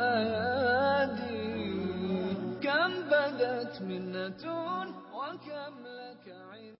الأيادي كم بدت منة وكم لك عين.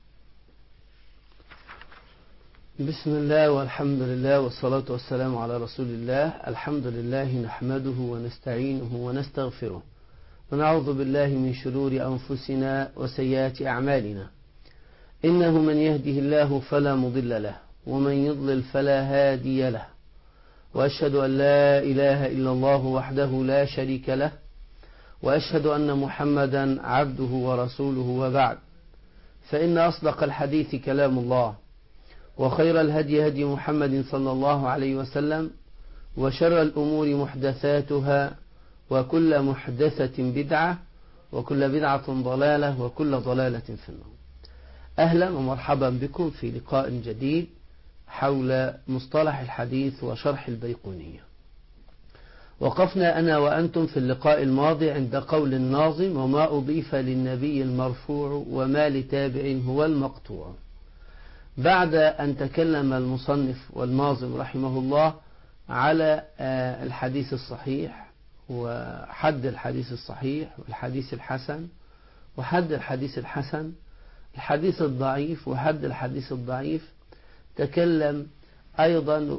بسم الله والحمد لله والصلاة والسلام على رسول الله. الحمد لله نحمده ونستعينه ونستغفره ونعوذ بالله من شرور أنفسنا وسيئات أعمالنا. إنه من يهده الله فلا مضل له ومن يضلل فلا هادي له، وأشهد أن لا إله إلا الله وحده لا شريك له، وأشهد أن محمدا عبده ورسوله. وبعد، فإن أصدق الحديث كلام الله، وخير الهدي هدي محمد صلى الله عليه وسلم، وشر الأمور محدثاتها، وكل محدثة بدعة، وكل بدعة ضلالة، وكل ضلالة في النار. أهلا ومرحبا بكم في لقاء جديد حول مصطلح الحديث وشرح البيقونية. وقفنا أنا وأنتم في اللقاء الماضي عند قول الناظم: وما أضيف للنبي المرفوع وما لتابع هو المقطوع. بعد أن تكلم المصنف والناظم رحمه الله على الحديث الصحيح وحد الحديث الصحيح والحديث الحسن وحد الحديث الحسن، الحديث الضعيف وحد الحديث الضعيف، تكلم أيضا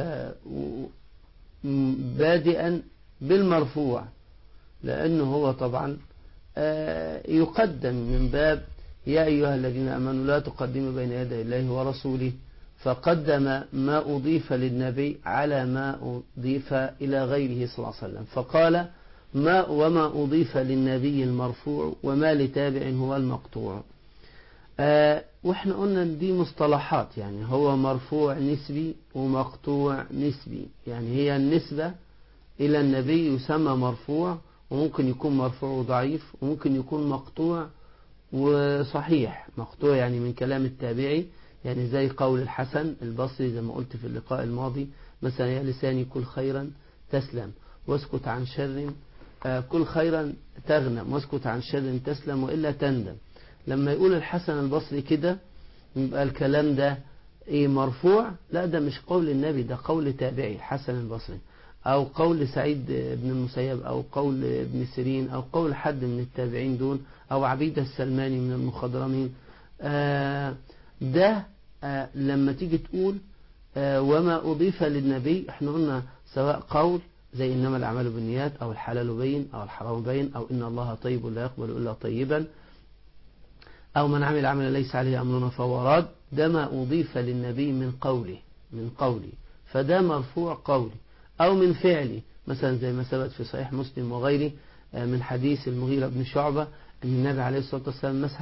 بادئا بالمرفوع، لأنه هو طبعا يقدم من باب يا أيها الذين آمنوا لا تقدموا بين يدي الله ورسوله، فقدم ما أضيف للنبي على ما أضيف إلى غيره صلى الله عليه وسلم، فقال وما أضيف للنبي المرفوع وما لتابع هو المقطوع. وإحنا قلنا دي مصطلحات، يعني هو مرفوع نسبي ومقطوع نسبي، يعني هي النسبة إلى النبي يسمى مرفوع، وممكن يكون مرفوع ضعيف، وممكن يكون مقطوع وصحيح. مقطوع يعني من كلام التابعي، يعني زي قول الحسن البصري زي ما قلت في اللقاء الماضي، مثلا: يا لساني كل خيرا تسلم واسكت عن شر، كل خيرا تغنم واسكت عن شر تسلم وإلا تندم. لما يقول الحسن البصري كده يبقى الكلام ده ايه؟ مرفوع؟ لا، ده مش قول النبي، ده قول تابعي الحسن البصري، أو قول سعيد بن المسيب، أو قول ابن سيرين، أو قول حد من التابعين دول، أو عبيدة السلماني من المخضرمين. ده لما تيجي تقول وما أضيف للنبي، احنا قلنا سواء قول زي إنما الأعمال بالنيات، أو الحلال بين أو الحرام بين، أو إن الله طيب لا يقبل إلا طيبا، أو من عمل عملا ليس عليه أمرنا فهو راد، ده ما أضيف للنبي من قولي فده مرفوع قولي، أو من فعلي، مثلا زي ما ثبت في صحيح مسلم وغيره من حديث المغيرة بن شعبة أن النبي عليه الصلاة والسلام مسح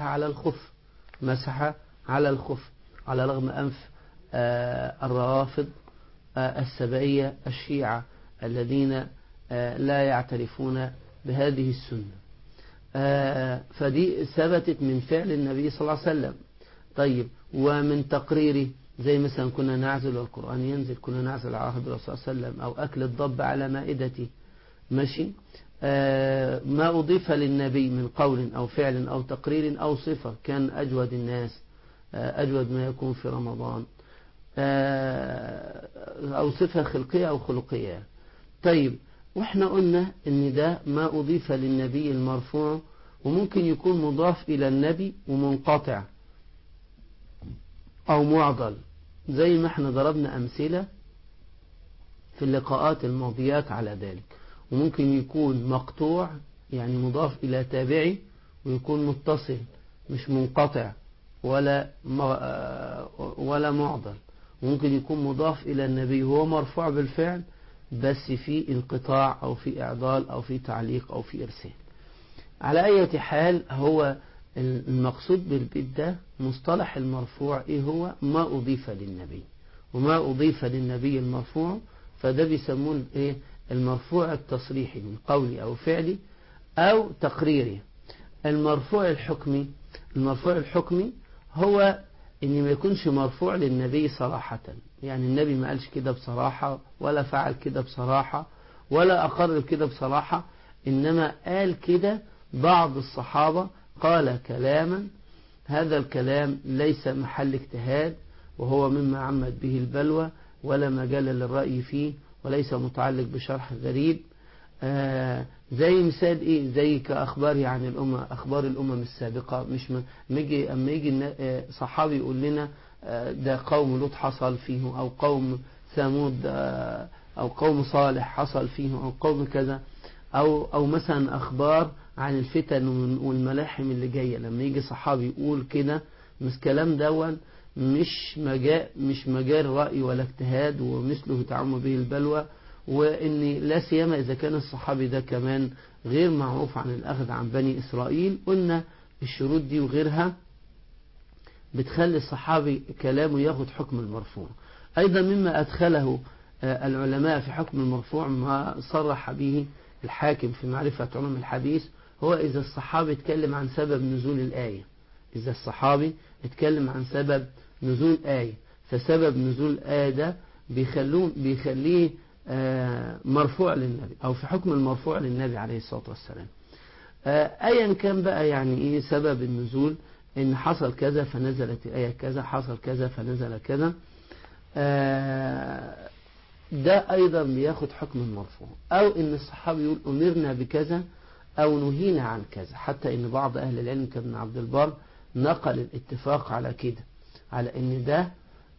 على الخف على رغم أنف الروافض السبائية الشيعة الذين لا يعترفون بهذه السنة. فدي ثبتت من فعل النبي صلى الله عليه وسلم. طيب، ومن تقريره زي مثلا كنا نعزل والقرآن ينزل، كنا نعزل على عهد الرسول صلى الله عليه وسلم، أو أكل الضب على مائدته، ماشي. ما أضيف للنبي من قول أو فعل أو تقرير أو صفة، كان أجود الناس، أجود ما يكون في رمضان، أو صفة خلقية أو خلقية. طيب، وإحنا قلنا إن ده ما أضيف للنبي المرفوع، وممكن يكون مضاف إلى النبي ومنقطع أو معضل، زي ما احنا ضربنا أمثلة في اللقاءات الماضيات على ذلك. وممكن يكون مقطوع يعني مضاف إلى تابعي، ويكون متصل مش منقطع ولا معضل. وممكن يكون مضاف إلى النبي هو مرفوع بالفعل، بس في انقطاع أو في إعضال أو في تعليق أو في إرسال. على أي حال، هو المقصود بالبيت ده مصطلح المرفوع إيه؟ هو ما أضيف للنبي، وما أضيف للنبي المرفوع، فده بيسمون إيه؟ المرفوع التصريحي من قولي أو فعلي أو تقريري. المرفوع الحكمي هو إن ما يكونش مرفوع للنبي صراحة، يعني النبي ما قالش كده بصراحة، ولا فعل كده بصراحة، ولا أقر كده بصراحة، إنما قال كده بعض الصحابة، قال كلاما هذا الكلام ليس محل اجتهاد، وهو مما عمت به البلوى، ولا مجال للرأي فيه، وليس متعلق بشرح غريب، زي مثال ايه، زي كأخبار يعني أخبار الأمم السابقة. مش أما يجي صحابي يقول لنا ده قوم لوط حصل فيهم، أو قوم ثمود، أو قوم صالح حصل فيهم، أو قوم كذا، أو مثلا أخبار عن الفتن والملاحم اللي جاية. لما يجي صحابي يقول كده، مش كلام دون مش مجال رأي ولا اجتهاد، ومثله تعم به البلوى. وإن لا سيما إذا كان الصحابي ده كمان غير معروف عن الأخذ عن بني إسرائيل. قلنا الشروط دي وغيرها بتخلي الصحابي كلامه ياخد حكم المرفوع. أيضا مما أدخله العلماء في حكم المرفوع ما صرح به الحاكم في معرفة علوم الحديث، هو إذا الصحابي اتكلم عن سبب نزول الآية. إذا الصحابي اتكلم عن سبب نزول آية، فسبب نزول الآية ده بيخليه مرفوع للنبي، أو في حكم المرفوع للنبي عليه الصلاة والسلام. أيا كان بقى يعني إيه سبب النزول، إن حصل كذا فنزلت الآية كذا، حصل كذا فنزل كذا، ده أيضا بياخد حكم المرفوع. أو إن الصحابي يقول أمرنا بكذا أو نهينا عن كذا. حتى إن بعض أهل العلم كابن عبد البر نقل الاتفاق على كده، على إن ده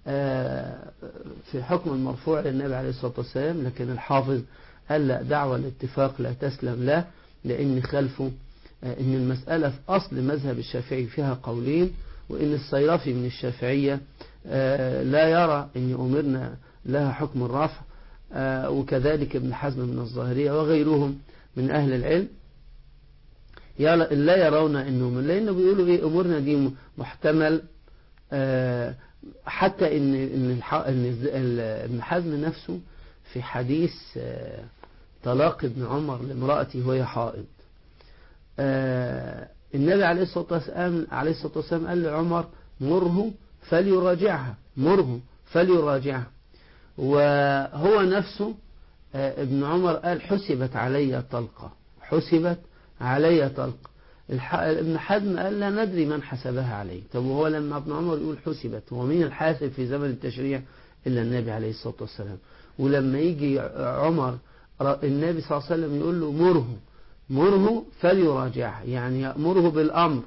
في حكم المرفوع للنبي عليه الصلاة والسلام. لكن الحافظ قال لا، دعوة الاتفاق لا تسلم له، لأن خلفه إن المسألة في أصل مذهب الشافعي فيها قولين، وإن الصيرفي من الشافعية لا يرى أن أمرنا لها حكم الرفع، وكذلك ابن حزم من الظاهرية وغيرهم من أهل العلم لا يرون أنه، لأنه بيقولوا إيه، أمورنا دي محتمل. حتى إن ابن حزم نفسه في حديث طلاق ابن عمر لامرأته وهي حائض، النبي عليه الصلاة والسلام قال لعمر مره فليراجعها. وهو نفسه ابن عمر قال حسبت علي طلقة. ابن حزم قال لا ندري من حسبها عليه. طب وهو لما ابن عمر يقول حسبت، هو مين الحاسب في زمن التشريع إلا النبي عليه الصلاة والسلام؟ ولما يجي عمر النبي صلى الله عليه وسلم يقول له مره فليراجعها، يعني يأمره بالأمر،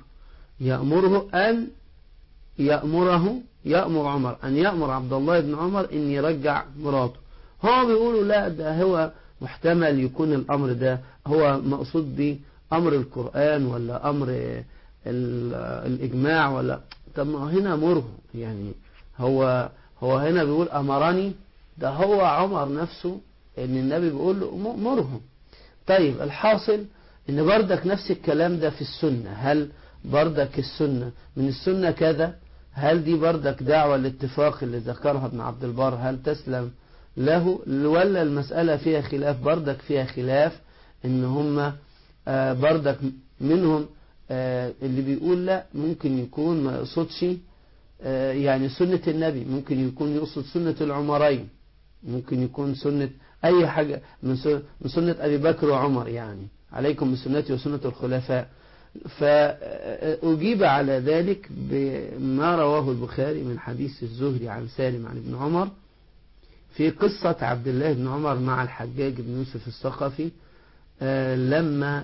يأمر عمر أن يأمر عبد الله بن عمر أن يرجع مراته. هو بيقولوا لا، ده هو محتمل يكون الأمر ده هو مقصود به أمر القرآن ولا أمر الإجماع ولا. طب ما هنا مره، يعني هو هنا بيقول أمرني، ده هو عمر نفسه أن النبي بيقول له مره. طيب الحاصل أن بردك نفس الكلام ده في السنة. هل بردك السنة من السنة كذا؟ هل دي بردك دعوة الاتفاق اللي ذكرها ابن عبد البر هل تسلم له، ولا المسألة فيها خلاف؟ بردك فيها خلاف، ان هم بردك منهم اللي بيقول لا، ممكن يكون ما يقصدش يعني سنة النبي، ممكن يكون يقصد سنة العمرين، ممكن يكون سنة أي حاجة من سنة أبي بكر وعمر، يعني عليكم بسنتي وسنة الخلفاء. فأجيب على ذلك بما رواه البخاري من حديث الزهري عن سالم عن ابن عمر في قصة عبد الله بن عمر مع الحجاج بن يوسف الثقفي، لما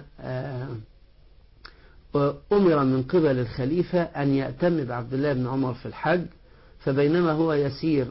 أمر من قبل الخليفة أن يأتم بعبد الله بن عمر في الحج. فبينما هو يسير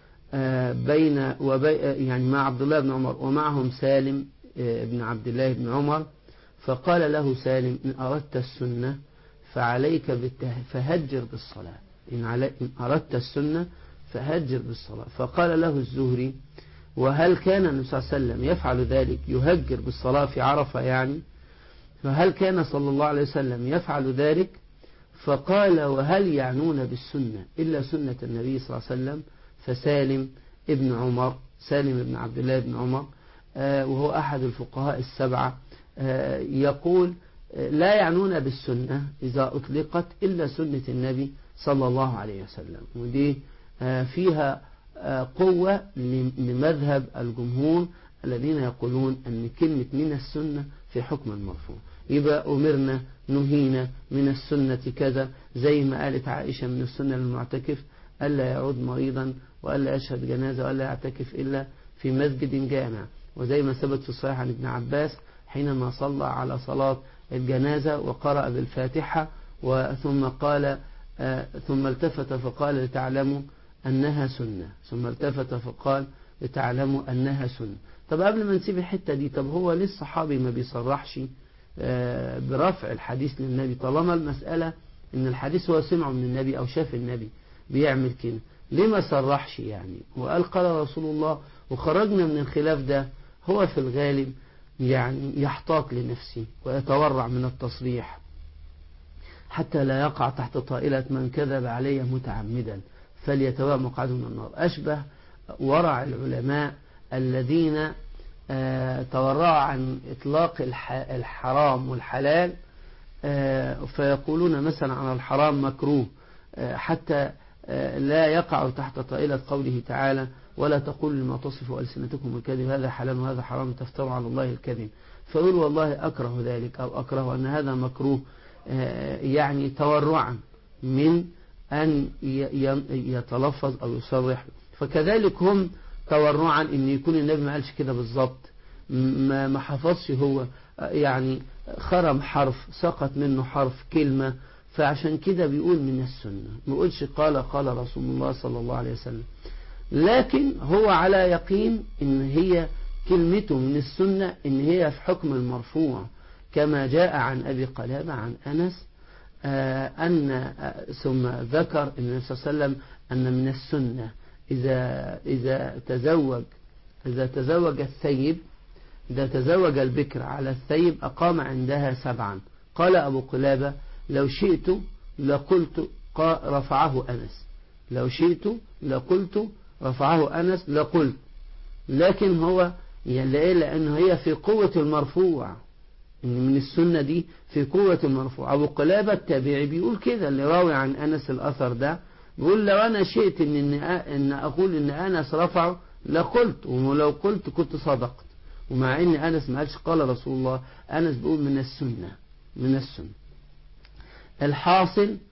يعني مع عبد الله بن عمر ومعهم سالم بن عبد الله بن عمر، فقال له سالم إن أردت السنة فعليك فهجر بالصلاة، إن أردت السنة فهجر بالصلاة. فقال له الزهري وهل كان النبي صلى الله عليه وسلم يفعل ذلك، يهجر بالصلاة في عرفة يعني، فهل كان صلى الله عليه وسلم يفعل ذلك؟ فقال وهل يعنون بالسنة إلا سنة النبي صلى الله عليه وسلم؟ فسالم ابن عبد الله بن عمر وهو أحد الفقهاء السبعة يقول لا يعنون بالسنة إذا أطلقت إلا سنة النبي صلى الله عليه وسلم. ودي فيها قوة لمذهب الجمهور الذين يقولون أن كلمة من السنة في حكم المرفوع. يبقى أمرنا نهينا من السنة كذا، زي ما قالت عائشة من السنة للمعتكف ألا يعود مريضا وألا يشهد جنازة وألا يعتكف إلا في مسجد جامع. وزي ما ثبت في الصحيح عن ابن عباس حينما صلى على صلاة الجنازة وقرأ بالفاتحة ثم قال ثم التفت فقال لتعلموا أنها سنة، ثم التفت فقال لتعلموا أنها سنة. طب قبل ما نسيب الحتة دي، طب هو ليه الصحابي ما بيصرحش برفع الحديث للنبي طالما المسألة إن الحديث هو سمعه من النبي أو شاف النبي بيعمل كده؟ ليه ما صرحش يعني وقال قال رسول الله وخرجنا من الخلاف ده؟ هو في الغالب يعني يحتاط لنفسه ويتورع من التصريح حتى لا يقع تحت طائلة من كذب علي متعمدا فليتبوأ مقعده من النار. أشبه ورع العلماء الذين تورعوا عن إطلاق الحرام والحلال، فيقولون مثلا عن الحرام مكروه حتى لا يقع تحت طائلة قوله تعالى ولا تقولوا لما تصف ألسنتكم الكذب هذا حلال وهذا حرام تفتروا على الله الكذب، فيقول والله أكره ذلك أو أكره أن هذا مكروه، يعني تورعا من أن يتلفظ أو يصرح. فكذلك هم تورعا أن يكون النبي ما قالش كده بالظبط، ما حفظش هو يعني خرم حرف سقط منه حرف كلمة، فعشان كده بيقول من السنة، ما يقولش قال رسول الله صلى الله عليه وسلم، لكن هو على يقين ان هي كلمته من السنة ان هي في حكم المرفوع كما جاء عن أبي قلابة عن أنس ثم ذكر النبي صلى الله عليه وسلم أن من السنة إذا تزوج الثيب، إذا تزوج البكر على الثيب أقام عندها 7. قال أبو قلابة لو شئت لقلت رفعه أنس، لو شئت لقلت رفعه أنس لقلت، لكن هو لأنه هي في قوة المرفوع، إن من السنة دي في قوة المرفوع. أبو قلابة التابعي بيقول كده اللي راوي عن أنس الأثر ده، بيقول لو أنا شئت إن أقول إن أنس رفعه لقلت، ولو قلت كنت صدقت، ومع إن أنس ما قالش قال رسول الله، أنس بيقول من السنة، من السنة. الحاصل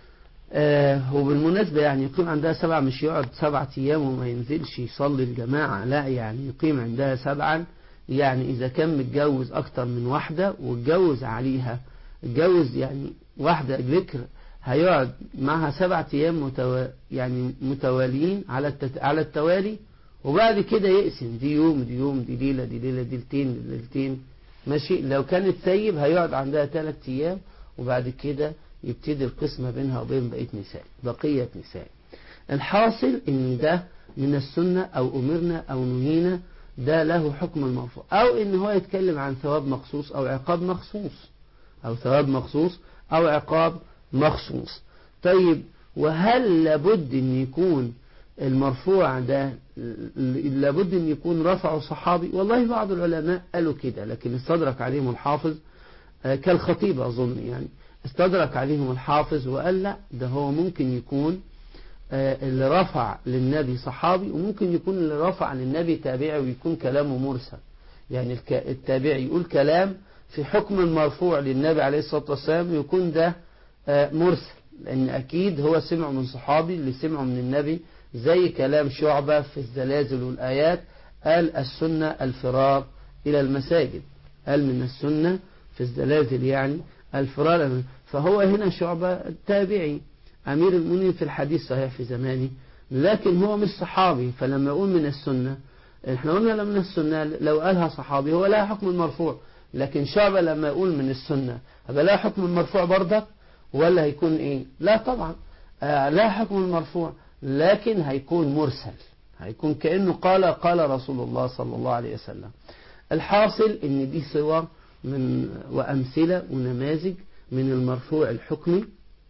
وبالمناسبة يعني يقيم عندها 7 مش يقعد 7 أيام وما ينزلش يصلي الجماعة، لا يعني يقيم عندها 7. يعني إذا كان متجوز أكتر من واحدة واتجوز عليها، اتجوز يعني واحدة ذكر هيقعد معها 7 أيام يعني متواليين على التوالي، وبعد كده يقسم دي يوم دي يوم دي ليلة دي ليلة دي ليلتين ماشي. لو كانت ثيب هيقعد عندها 3 أيام وبعد كده يبتدي القسمة بينها وبين بقية نساء. الحاصل ان ده من السنة او امرنا او نهينا، ده له حكم المرفوع، او ان هو يتكلم عن ثواب مخصوص او عقاب مخصوص، او ثواب مخصوص او عقاب مخصوص. طيب وهل لابد ان يكون المرفوع ده لابد ان يكون رفعه صحابي؟ والله بعض العلماء قالوا كده، لكن استدرك عليهم الحافظ كالخطيب أظن يعني، استدرك عليهم الحافظ وقال لا، ده هو ممكن يكون اللي رفع للنبي صحابي، وممكن يكون اللي رفع للنبي تابعي ويكون كلامه مرسل. يعني التابعي يقول كلام في حكم المرفوع للنبي عليه الصلاة والسلام يكون ده مرسل، لأن أكيد هو سمع من صحابي اللي سمعه من النبي، زي كلام شعبة في الزلازل والآيات، قال السنة الفرار إلى المساجد، قال من السنة في الزلازل يعني الفرار. فهو هنا شعبة التابعي أمير المؤمنين في الحديث صحيح في زمانه، لكن هو مش صحابي، فلما يقول من السنة احنا قلنا من السنة لو قالها صحابي هو لا حكم المرفوع، لكن شعبة لما يقول من السنة هذا لا حكم المرفوع برضك ولا هيكون ايه؟ لا طبعا لا حكم المرفوع، لكن هيكون مرسل، هيكون كأنه قال رسول الله صلى الله عليه وسلم. الحاصل ان دي صور من وأمثلة ونماذج من المرفوع الحكمي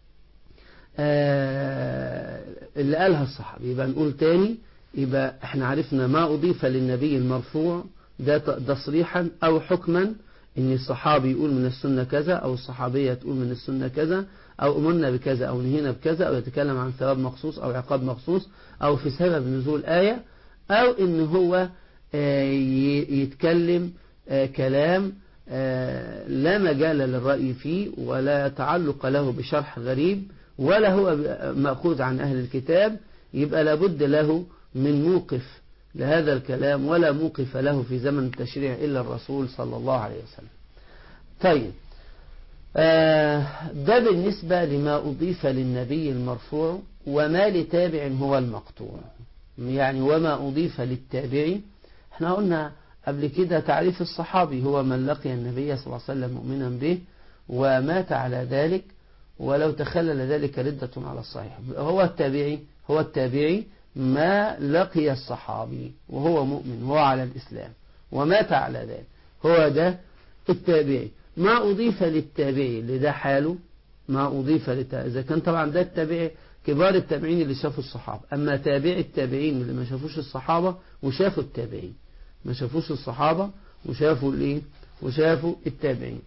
اللي قالها الصحابي. يبقى نقول تاني، يبقى احنا عرفنا ما أضيف للنبي المرفوع ده تصريحا أو حكما، ان الصحابي يقول من السنة كذا، أو الصحابية تقول من السنة كذا، أو أمرنا بكذا أو نهينا بكذا، أو يتكلم عن ثواب مخصوص أو عقاب مخصوص، أو في سبب نزول آية، أو ان هو يتكلم كلام لا مجال للرأي فيه ولا تعلق له بشرح غريب ولا هو مأخوذ عن أهل الكتاب، يبقى لابد له من موقف لهذا الكلام ولا موقف له في زمن التشريع إلا الرسول صلى الله عليه وسلم. طيب، ده بالنسبة لما أضيف للنبي المرفوع. وما لتابع هو المقطوع، يعني وما أضيف للتابعي. احنا قلنا قبل كده تعريف الصحابي هو من لقي النبي صلى الله عليه وسلم مؤمنا به ومات على ذلك ولو تخلل ذلك ردة على الصحيح. هو التابعي ما لقي الصحابي وهو مؤمن وهو على الإسلام ومات على ذلك، هو ده التابعي. ما أضيف للتابعي اللي ده حاله، ما أضيف للتابعي إذا كان طبعا ده التابعي كبار التابعين اللي شافوا الصحابة. أما تابعي التابعين اللي ما شافوش الصحابة وشافوا التابعين، ما شافوش الصحابة وشافوا الايه وشافوا التابعين.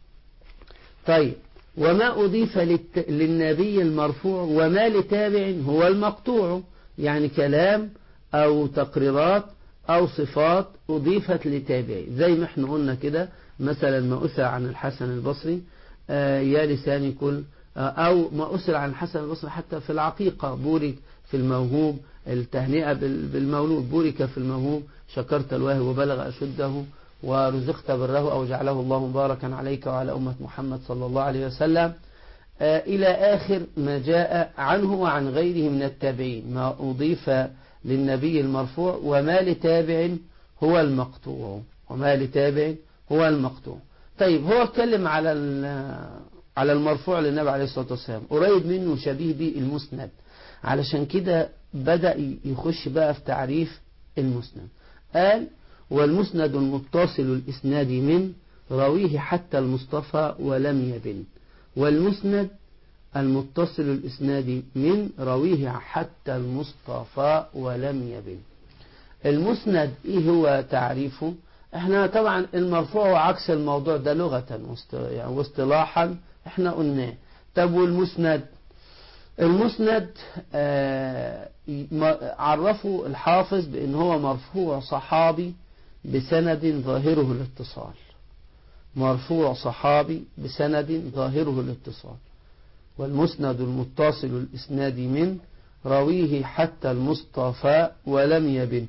طيب، وما أضيف للنبي المرفوع وما لتابع هو المقطوع، يعني كلام أو تقريرات أو صفات أضيفت لتابعي، زي ما احنا قلنا كده. مثلا ما أثر عن الحسن البصري يا لساني كل، أو ما أثر عن الحسن البصري حتى في العقيقة بورك في الموهوب، التهنئة بالمولود بورك في الموهوب، شكرت الواهب وبلغ أشده ورزقت بره أو جعله الله مباركا عليك وعلى أمة محمد صلى الله عليه وسلم، إلى آخر ما جاء عنه وعن غيره من التابعين. ما أضيف للنبي المرفوع وما لتابع هو المقطوع، وما لتابع هو المقطوع. طيب، هو اتكلم على المرفوع للنبي عليه الصلاة والسلام، قريب منه شبيه به المسند، علشان كده بدأ يخش بقى في تعريف المسند. قال: والمسند المتصل الإسناد من راويه حتى المصطفى ولم يبن. والمسند المتصل الإسناد من راويه حتى المصطفى ولم يبن. المسند إيه هو تعريفه؟ احنا طبعا المرفوع هو عكس الموضوع ده لغة واصطلاحا احنا قلناه. طب والمسند؟ المسند عرفه الحافظ بأن هو مرفوع صحابي بسند ظاهره الاتصال، مرفوع صحابي بسند ظاهره الاتصال. والمسند المتصل الإسناد من راويه حتى المصطفى ولم يبن.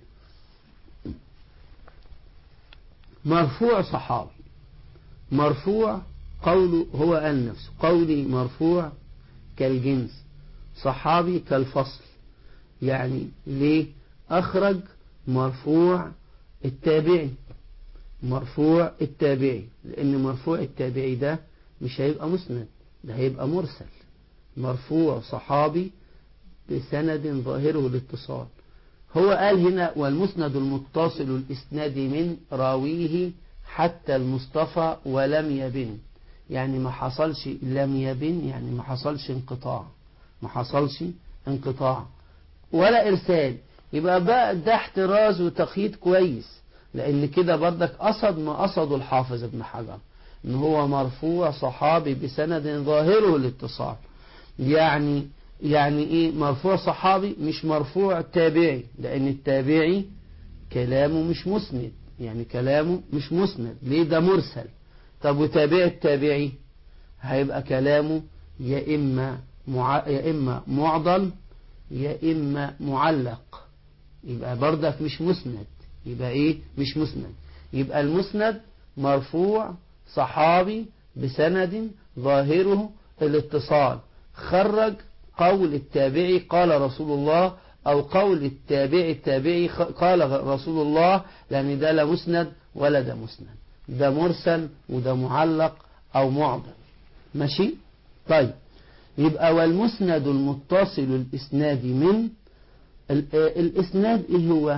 مرفوع صحابي، مرفوع قوله هو قال نفسه، قولي مرفوع كالجنس، صحابي كالفصل. يعني ليه أخرج مرفوع التابعي؟ مرفوع التابعي لأن مرفوع التابعي ده مش هيبقى مسند، ده هيبقى مرسل. مرفوع صحابي بسند ظاهره الاتصال. هو قال هنا: والمسند المتصل الإسناد من راويه حتى المصطفى ولم يبن. يعني ما حصلش لم يبن، يعني ما حصلش انقطاع، ما حصلش انقطاع ولا إرسال. يبقى بقى ده احتراز وتقييد كويس، لأن كده برضك قصد ما قصده الحافظ ابن حجر، إن هو مرفوع صحابي بسند ظاهره الاتصال. يعني إيه مرفوع صحابي؟ مش مرفوع تابعي، لأن التابعي كلامه مش مسند، يعني كلامه مش مسند. ليه؟ ده مرسل. طب وتابع التابعي هيبقى كلامه يا إما معضل يا إما معلق، يبقى برضك مش مسند. يبقى إيه؟ مش مسند. يبقى المسند مرفوع صحابي بسند ظاهره الاتصال، خرج قول التابعي قال رسول الله، أو قول التابعي قال رسول الله، لأن ده لا مسند ولا ده مسند، ده مرسل وده معلق أو معضل. ماشي؟ طيب، يبقى والمسند المتصل الإسناد من الإسناد إيه هو؟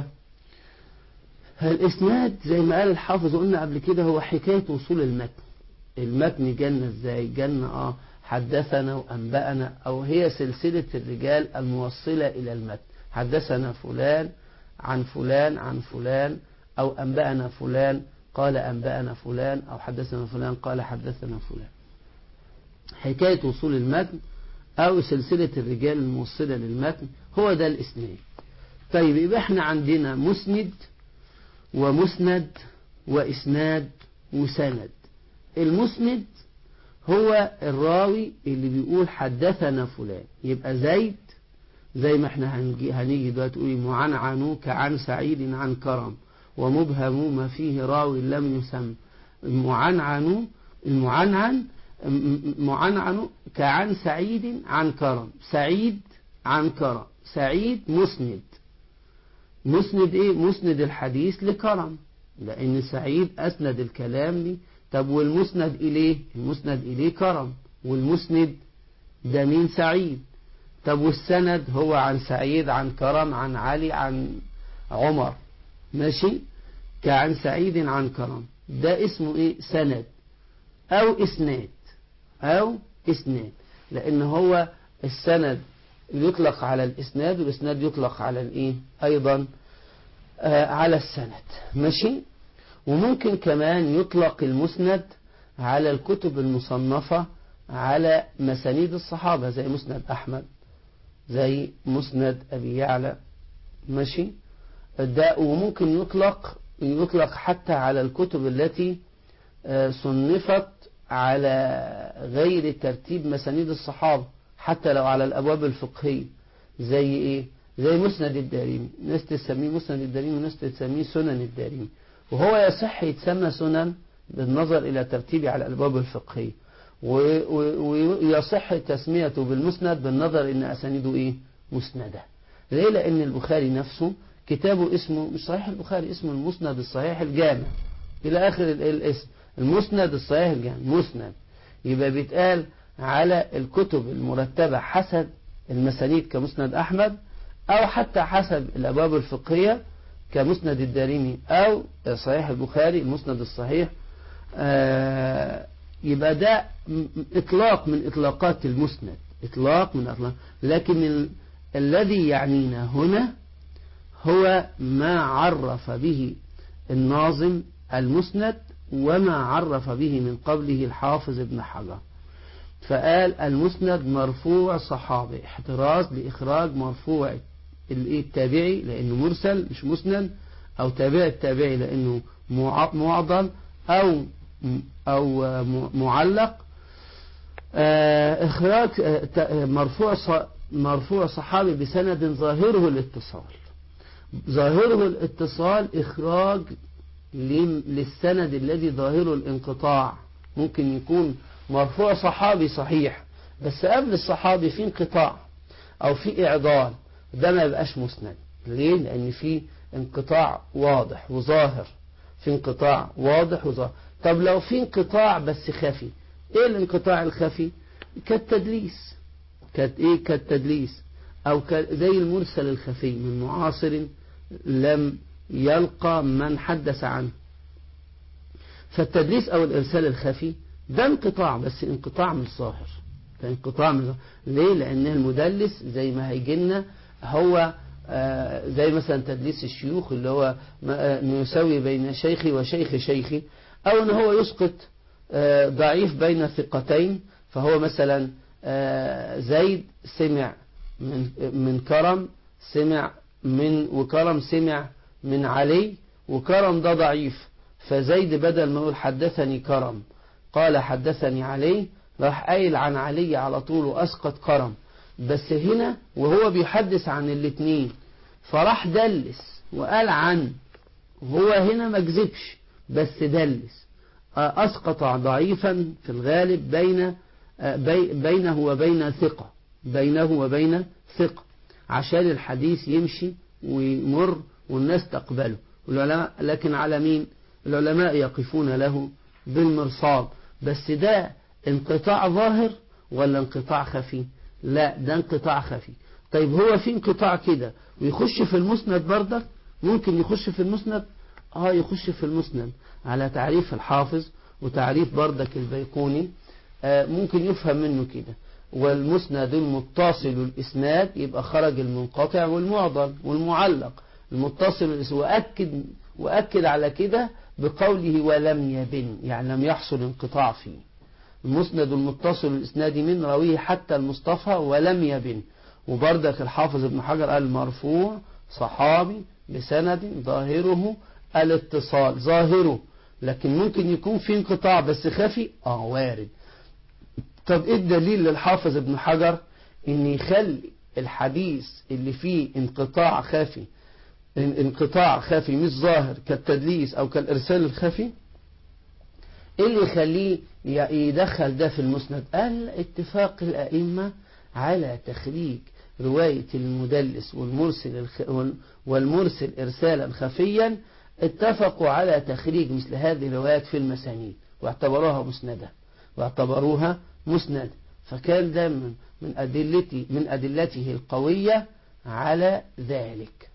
الإسناد زي ما قال الحافظ قلنا قبل كده هو حكاية وصول المتن. المتن جنة ازاي؟ جنة حدثنا وأنبأنا، أو هي سلسلة الرجال الموصلة إلى المتن. حدثنا فلان عن فلان عن فلان، أو أنبأنا فلان قال أنبأنا فلان، أو حدثنا فلان قال حدثنا فلان. حكاية وصول المتن أو سلسلة الرجال الموصلة للمتن هو ده الإسناد. طيب، يبقى احنا عندنا مسند ومسند وإسناد وسند. المسند هو الراوي اللي بيقول حدثنا فلان، يبقى زيد زي ما احنا هنيجي دلوقتي تقولي معنعنو كعن سعيد عن كرم، ومبهم ما فيه راوي لم يسم. المعنعن كعن سعيد عن كرم، سعيد عن كرم، سعيد مسند. مسند ايه؟ مسند الحديث لكرم، لان سعيد اسند الكلام لي. طب والمسند اليه؟ المسند اليه كرم، والمسند ده مين؟ سعيد. طب والسند هو عن سعيد عن كرم عن علي عن عمر، ماشي؟ كعن سعيد عن كرم، ده اسمه ايه؟ سند او اسناد، او اسناد، لان هو السند يطلق على الاسناد، والاسناد يطلق على الايه ايضا على السند، ماشي؟ وممكن كمان يطلق المسند على الكتب المصنفة على مسانيد الصحابة، زي مسند أحمد، زي مسند أبي يعلى، ماشي؟ ده وممكن يطلق حتى على الكتب التي صنفت على غير ترتيب مسانيد الصحابة، حتى لو على الأبواب الفقهية، زي إيه؟ زي مسند الدارمي، ناس تسميه مسند الدارمي وناس تسميه سنن الدارمي، وهو يصح يتسمى سنن بالنظر إلى ترتيبه على الأبواب الفقهية، ويصح تسميته بالمسند بالنظر إن أسانيده إيه؟ مسندة. ليه؟ لأن البخاري نفسه كتابه اسمه مش صحيح البخاري، اسمه المسند الصحيح الجامع إلى آخر الاسم، المسند الصحيح الجامع، مسند. يبقى بيتقال على الكتب المرتبة حسب المسانيد كمسند أحمد، أو حتى حسب الأبواب الفقهية كمسند الدارمي، أو صحيح البخاري المسند الصحيح. يبقى ده إطلاق من إطلاقات المسند، إطلاق من أطلاق. لكن الذي يعنينا هنا هو ما عرف به الناظم المسند، وما عرف به من قبله الحافظ ابن حجر، فقال المسند مرفوع صحابي، احتراز لإخراج مرفوع التابعي لأنه مرسل مش مسند، أو تابع التابعي لأنه معضل أو معلق. إخراج مرفوع صحابي بسند ظاهره الاتصال، ظاهره الاتصال إخراج للسند الذي ظاهره الانقطاع. ممكن يكون مرفوع صحابي صحيح، بس قبل الصحابي في انقطاع أو في إعضال، ده ما يبقاش مسند. ليه؟ لأن في انقطاع واضح وظاهر، في انقطاع واضح وظاهر. طب لو في انقطاع بس خفي، ايه الانقطاع الخفي؟ كالتدليس، كالتدليس، أو زي المرسل الخفي من معاصر لم يلقى من حدث عنه. فالتدليس أو الإرسال الخفي ده انقطاع، بس انقطاع مش ظاهر، ده انقطاع مش ظاهر. ليه؟ لأن المدلس زي ما هيجينا هو زي مثلا تدليس الشيوخ اللي هو يساوي بين شيخي وشيخ شيخي، أو أن هو يسقط ضعيف بين ثقتين. فهو مثلا زيد سمع من كرم، سمع من وكرم سمع من علي، وكرم ده ضعيف، فزيد بدل ما يقول حدثني كرم قال حدثني علي، راح قايل عن علي على طول وأسقط كرم. بس هنا وهو بيحدث عن الاثنين فراح دلس وقال عن، هو هنا ما كذبش بس دلس، أسقط ضعيفا في الغالب بينه وبين ثقة، بينه وبين ثقة، عشان الحديث يمشي ويمر والناس تقبله. لكن على مين؟ العلماء يقفون له بالمرصاد. بس ده انقطاع ظاهر ولا انقطاع خفي؟ لا، ده انقطاع خفي. طيب هو في انقطاع كده ويخش في المسند برضك؟ ممكن يخش في المسند، يخش في المسند على تعريف الحافظ وتعريف برضك البيقوني. ممكن يفهم منه كده، والمسند المتصل الإسناد يبقى خرج المنقطع والمعضل والمعلق. المتصل وأكد على كده بقوله ولم يبن، يعني لم يحصل انقطاع فيه. المسند المتصل الإسناد من راويه حتى المصطفى ولم يبن. وبردك الحافظ ابن حجر قال مرفوع صحابي بسند ظاهره الاتصال، ظاهره، لكن ممكن يكون في انقطاع بس خفي، وارد. طب ايه الدليل للحافظ ابن حجر ان يخلي الحديث اللي فيه انقطاع خافي مش ظاهر كالتدليس أو كالإرسال الخفي، إيه اللي يخليه يدخل ده في المسند؟ قال اتفاق الأئمة على تخريج رواية المدلس والمرسل إرسالا خفيا، اتفقوا على تخريج مثل هذه الروايات في المسانيد واعتبروها مسند. فكان ده من أدلته القوية على ذلك،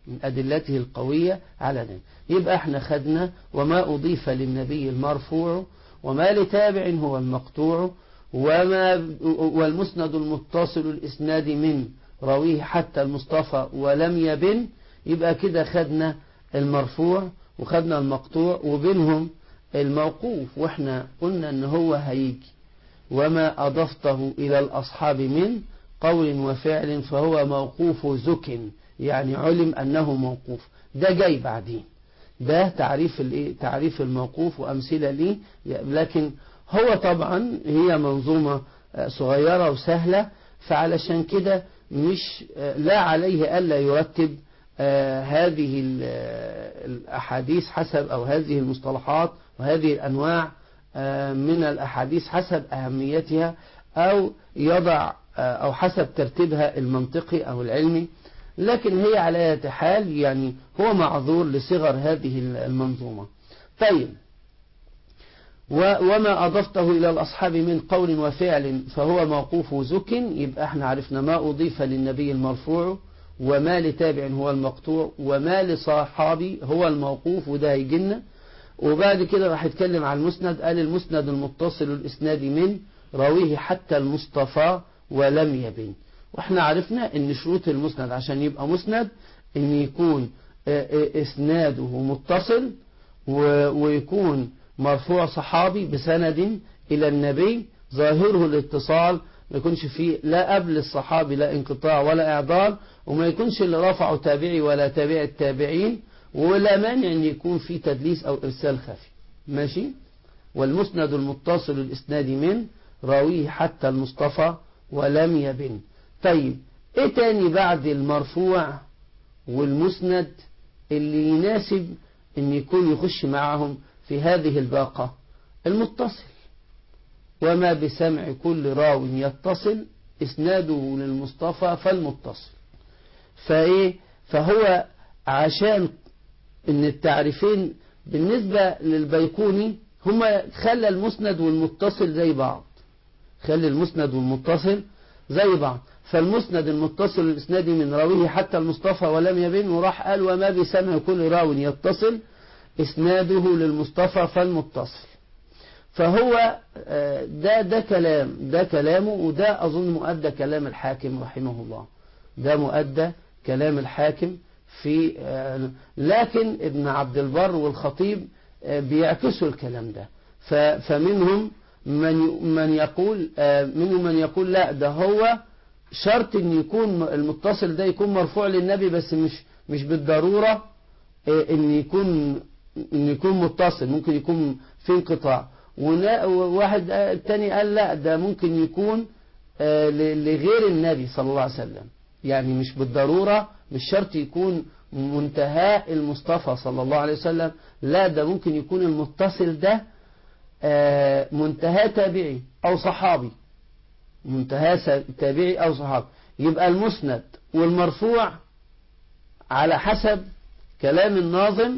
يبقى احنا خدنا وما أضيف للنبي المرفوع، وما لتابع هو المقطوع، والمسند المتصل الإسناد من راويه حتى المصطفى ولم يبن. يبقى كده خدنا المرفوع وخدنا المقطوع وبينهم الموقوف، واحنا قلنا ان هو هيجي وما أضفته إلى الأصحاب من قول وفعل فهو موقوف زك، يعني علم أنه موقوف. ده جاي بعدين، ده تعريف الموقوف وأمثلة ليه. لكن هو طبعا هي منظومة صغيرة وسهلة، فعلشان كده مش لا عليه ألا يرتب هذه الأحاديث حسب، أو هذه المصطلحات وهذه الأنواع من الأحاديث حسب أهميتها، أو يضع أو حسب ترتيبها المنطقي أو العلمي. لكن هي على أي حال يعني هو معذور لصغر هذه المنظومة. طيب، وما أضفته إلى الأصحاب من قول وفعل فهو موقوف زك. يبقى احنا عرفنا ما أضيف للنبي المرفوع، وما لتابع هو المقطوع، وما لصحابي هو الموقوف، وده هيجينا. وبعد كده راح يتكلم عن المسند. قال المسند المتصل الإسناد من راويه حتى المصطفى ولم يبن. واحنا عرفنا ان شروط المسند عشان يبقى مسند ان يكون اسناده متصل، ويكون مرفوع صحابي بسند الى النبي ظاهره الاتصال، ما يكونش فيه لا قبل الصحابي لا انقطاع ولا اعضال، وما يكونش اللي رفعه تابعي ولا تابع التابعين، ولا مانع ان يكون فيه تدليس او ارسال خفي. ماشي. والمسند المتصل الاسناد من راويه حتى المصطفى ولم يبن. طيب، ايه تاني بعد المرفوع والمسند اللي يناسب ان يكون يخش معهم في هذه الباقة؟ المتصل. وما بسمع كل راو يتصل إسناده للمصطفى فالمتصل. فهو عشان ان التعريفين بالنسبة للبيقوني هما خلى المسند والمتصل زي بعض، فالمسند المتصل الإسناد من راويه حتى المصطفى ولم يبن، وراح قال وما بسمع كل راو يتصل إسناده للمصطفى فالمتصل. فهو ده كلامه، وده أظن مؤدى كلام الحاكم رحمه الله، ده مؤدى كلام الحاكم في لكن ابن عبد البر والخطيب بيعكسوا الكلام ده. فمنهم من يقول لا، ده هو شرط ان يكون المتصل ده يكون مرفوع للنبي، بس مش بالضرورة ان يكون متصل، ممكن يكون في انقطاع. وواحد تاني قال لا، ده ممكن يكون لغير النبي صلى الله عليه وسلم، يعني مش بالضرورة، مش شرط يكون منتهى المصطفى صلى الله عليه وسلم، لا، ده ممكن يكون المتصل ده منتهى تابعي أو صحابي، يبقى المسند والمرفوع على حسب كلام الناظم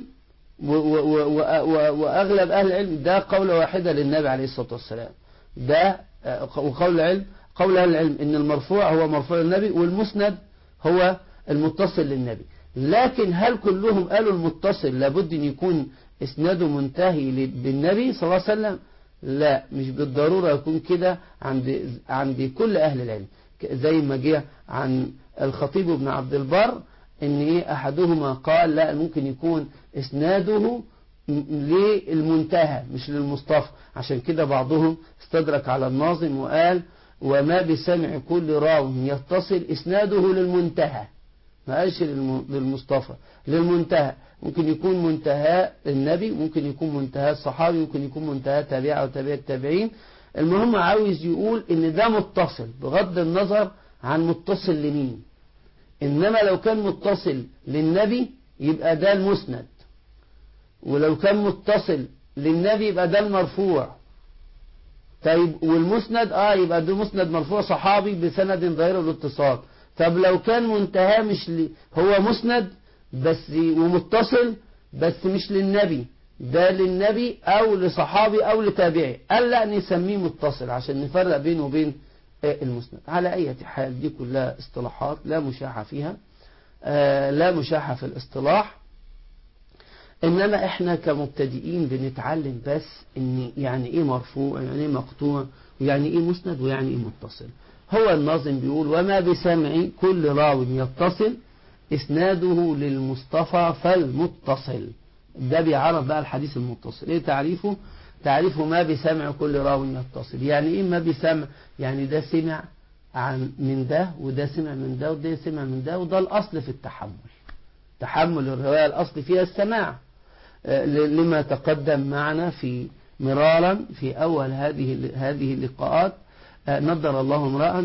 وأغلب أهل العلم ده قول واحدة للنبي عليه الصلاة والسلام، ده وقول أهل العلم إن المرفوع هو مرفوع للنبي والمسند هو المتصل للنبي. لكن هل كلهم قالوا المتصل لابد أن يكون إسناده منتهي بالنبي صلى الله عليه وسلم؟ لا، مش بالضرورة يكون كده عند كل أهل العلم، زي ما جاء عن الخطيب بن عبد البر ان احدهما قال لا، ممكن يكون اسناده للمنتهى مش للمصطفى. عشان كده بعضهم استدرك على الناظم وقال وما بسمع كل راو يتصل اسناده للمنتهى، ما قالش للمصطفى، للمنتهى. ممكن يكون منتهى النبي، ممكن يكون منتهى الصحابي، ممكن يكون منتهى تابع او تابع التابعين. المهم عاوز يقول ان ده متصل بغض النظر عن متصل لمين، إنما لو كان متصل للنبي يبقى ده المسند، ولو كان متصل للنبي يبقى ده المرفوع. طيب والمسند يبقى ده مسند مرفوع صحابي بسند غير الاتصال. طب لو كان منتهى مش هو مسند بس ومتصل بس مش للنبي، ده للنبي أو لصحابي أو لتابعي، قال لا نسميه متصل عشان نفرق بينه وبين المسند. على أي حال دي كلها اصطلاحات لا مشاحة فيها، لا مشاحة في الاصطلاح. إنما إحنا كمبتدئين بنتعلم بس إن يعني إيه مرفوع، يعني إيه مقطوع، ويعني إيه مسند، ويعني إيه متصل. هو الناظم بيقول: وما بسمع كل راو يتصل إسناده للمصطفى فالمتصل. ده بيعرف بقى الحديث المتصل. إيه تعريفه؟ تعريفه: ما بسمع كل راو يتصل. يعني إيه ما بسمع؟ يعني ده سمع من ده، وده سمع من ده، وده سمع من ده، وده الأصل في التحمل. تحمل الرواية الأصل فيها السماع، لما تقدم معنا في مرارا في أول هذه اللقاءات. نضر الله امرأ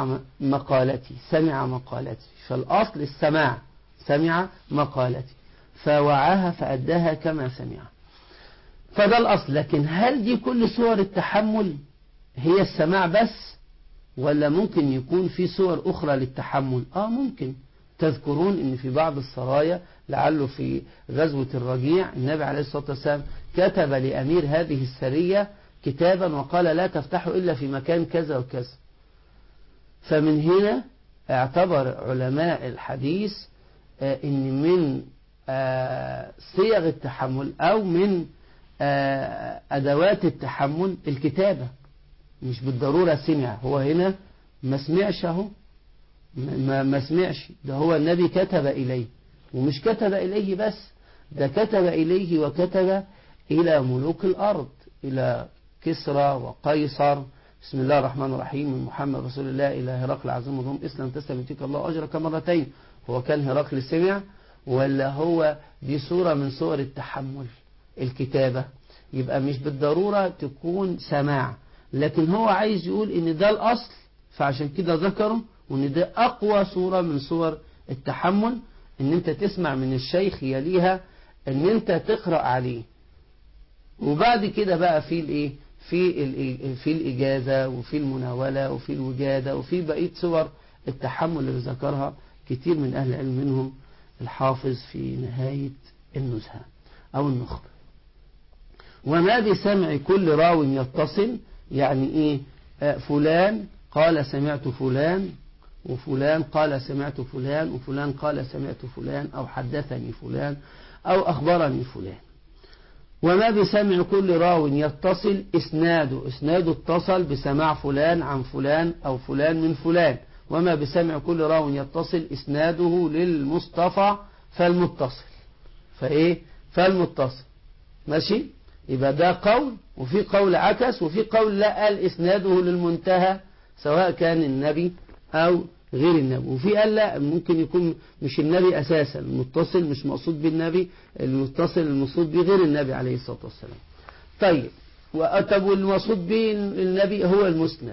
سمع مقالتي، فالأصل السماع، سمع مقالتي فوعاها فأداها كما سمع، فده الأصل. لكن هل دي كل صور التحمل هي السماع بس، ولا ممكن يكون في صور أخرى للتحمل؟ ممكن. تذكرون ان في بعض السرايا، لعله في غزوة الرجيع، النبي عليه الصلاة والسلام كتب لأمير هذه السرية كتابا وقال: لا تفتحوا إلا في مكان كذا وكذا. فمن هنا اعتبر علماء الحديث ان من صيغ التحمل او من ادوات التحمل الكتابة. مش بالضرورة سمع، هو هنا ما سمعش، اهو ما سمعش، ده هو النبي كتب إليه، ومش كتب إليه بس، ده كتب إليه وكتب إلى ملوك الأرض، إلى كسرى وقيصر. بسم الله الرحمن الرحيم، من محمد رسول الله إلى هرقل عظيم الروم اسلم تسلم يؤتيك الله أجرك مرتين. هو كان هرقل سمع، ولا هو دي صورة من صور التحمل الكتابة؟ يبقى مش بالضرورة تكون سماع، لكن هو عايز يقول إن ده الأصل، فعشان كده ذكره، وإن ده أقوى صورة من صور التحمل، إن أنت تسمع من الشيخ، يليها إن أنت تقرأ عليه. وبعد كده بقى في الإيه؟ في الإجازة، وفي المناولة، وفي الوجادة، وفي بقية صور التحمل اللي ذكرها كتير من أهل العلم، منهم الحافظ في نهاية النزهة أو النخبة. وما بسمع كل راو يتصل، يعني إيه؟ فلان قال سمعت فلان، وفلان قال سمعت فلان، وفلان قال سمعت فلان، أو حدثني فلان، أو أخبرني فلان. وما بسمع كل راو يتصل إسناده اتصل بسماع فلان عن فلان أو فلان من فلان. وما بسمع كل راو يتصل إسناده للمصطفى فالمتصل. فالمتصل ماشي. يبقى ده قول، وفي قول عكس، وفي قول لا قال إسناده للمنتهى سواء كان النبي أو غير النبي، وفي قال لا ممكن يكون مش النبي أساسا، المتصل مش مقصود بالنبي، المتصل المقصود به غير النبي عليه الصلاة والسلام. طيب، طب والمقصود به النبي هو المسند،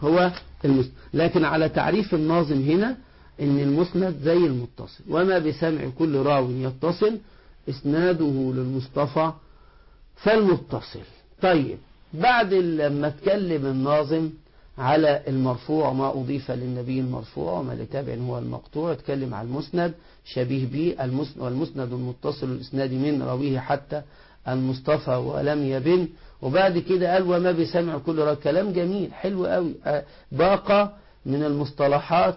لكن على تعريف الناظم هنا ان المسند زي المتصل. وما بسمع كل راو يتصل إسناده للمصطفى فالمتصل. طيب، بعد لما اتكلم الناظم على المرفوع وما أضيف للنبي المرفوع وما لتابع هو المقطوع، اتكلم على المسند شبيه به، والمسند المتصل الإسناد من راويه حتى المصطفى ولم يبن. وبعد كده قال وما بسمع كل راوي. كلام جميل حلو قوي، باقة من المصطلحات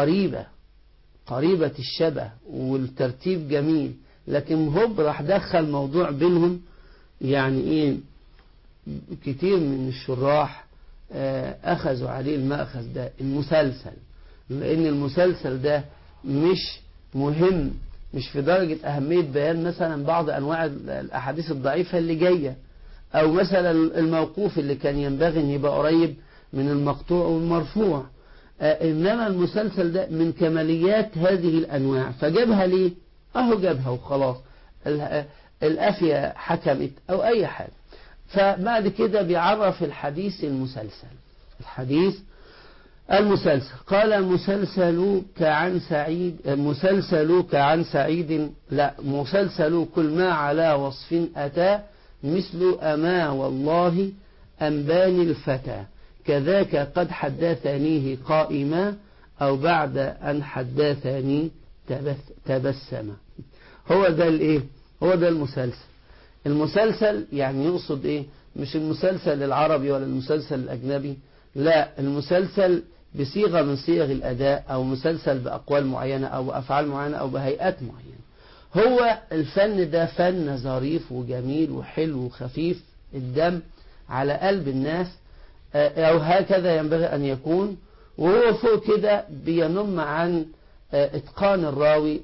قريبة الشبه، والترتيب جميل، لكن هوب راح دخل موضوع بينهم. يعني ايه؟ كتير من الشراح أخذوا عليه المأخذ ده، المسلسل، لأن المسلسل ده مش مهم، مش في درجة أهمية بيان مثلا بعض أنواع الأحاديث الضعيفة اللي جاية، أو مثلا الموقوف اللي كان ينبغي أن يبقى قريب من المقطوع والمرفوع. إنما المسلسل ده من كماليات هذه الأنواع، فجابها ليه؟ جابها وخلاص، الأفية حكمت أو أي حاجة. فبعد كده بيعرف الحديث المسلسل. الحديث المسلسل قال مسلسلوك عن سعيد لا مسلسل كل ما على وصف أتى مثل أما والله أنباني الفتى كذاك قد حدثنيه قائما أو بعد أن حدثني تبسم. هو ده الايه؟ هو ده المسلسل يعني يقصد ايه؟ مش المسلسل العربي ولا المسلسل الأجنبي، لا، المسلسل بصيغة من صيغ الأداء أو مسلسل بأقوال معينة أو بأفعال معينة أو بهيئات معينة. هو الفن ده فن ظريف وجميل وحلو وخفيف الدم على قلب الناس، أو هكذا ينبغي أن يكون. وهو فوق كده بينم عن إتقان الراوي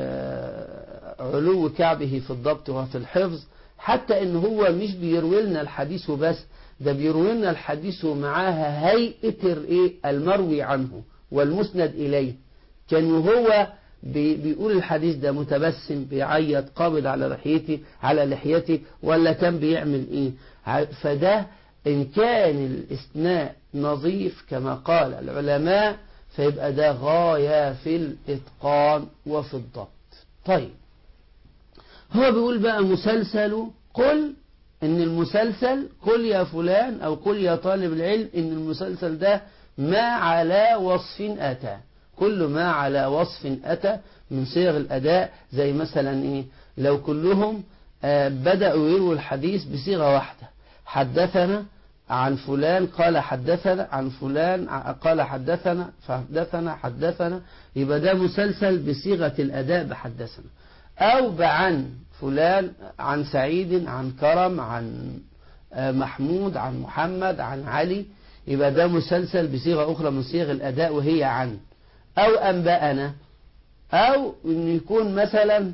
وعلو كعبه في الضبط وفي الحفظ، حتى إن هو مش بيروي لنا الحديث بس، ده بيروي لنا الحديث ومعاها هيئة المروي عنه والمسند إليه. كان وهو بيقول الحديث ده متبسم بيعيط قابض على لحيته ولا كان بيعمل إيه. فده إن كان الإثناء نظيف كما قال العلماء فيبقى ده غاية في الإتقان وفي الضبط. طيب هو بيقول بقى مسلسل قل إن المسلسل قل يا فلان أو قل يا طالب العلم إن المسلسل ده ما على وصف أتى، كل ما على وصف أتى من صيغ الأداء. زي مثلا إيه؟ لو كلهم بدأوا يرووا الحديث بصيغة واحدة، حدثنا عن فلان قال حدثنا عن فلان قال حدثنا حدثنا، يبقى ده مسلسل بصيغة الأداء بحدثنا. أو بعن فلان عن سعيد عن كرم عن محمود عن محمد عن علي، يبقى ده مسلسل بصيغة أخرى من صيغ الأداء وهي عن. أو أنبأنا، أو أن يكون مثلا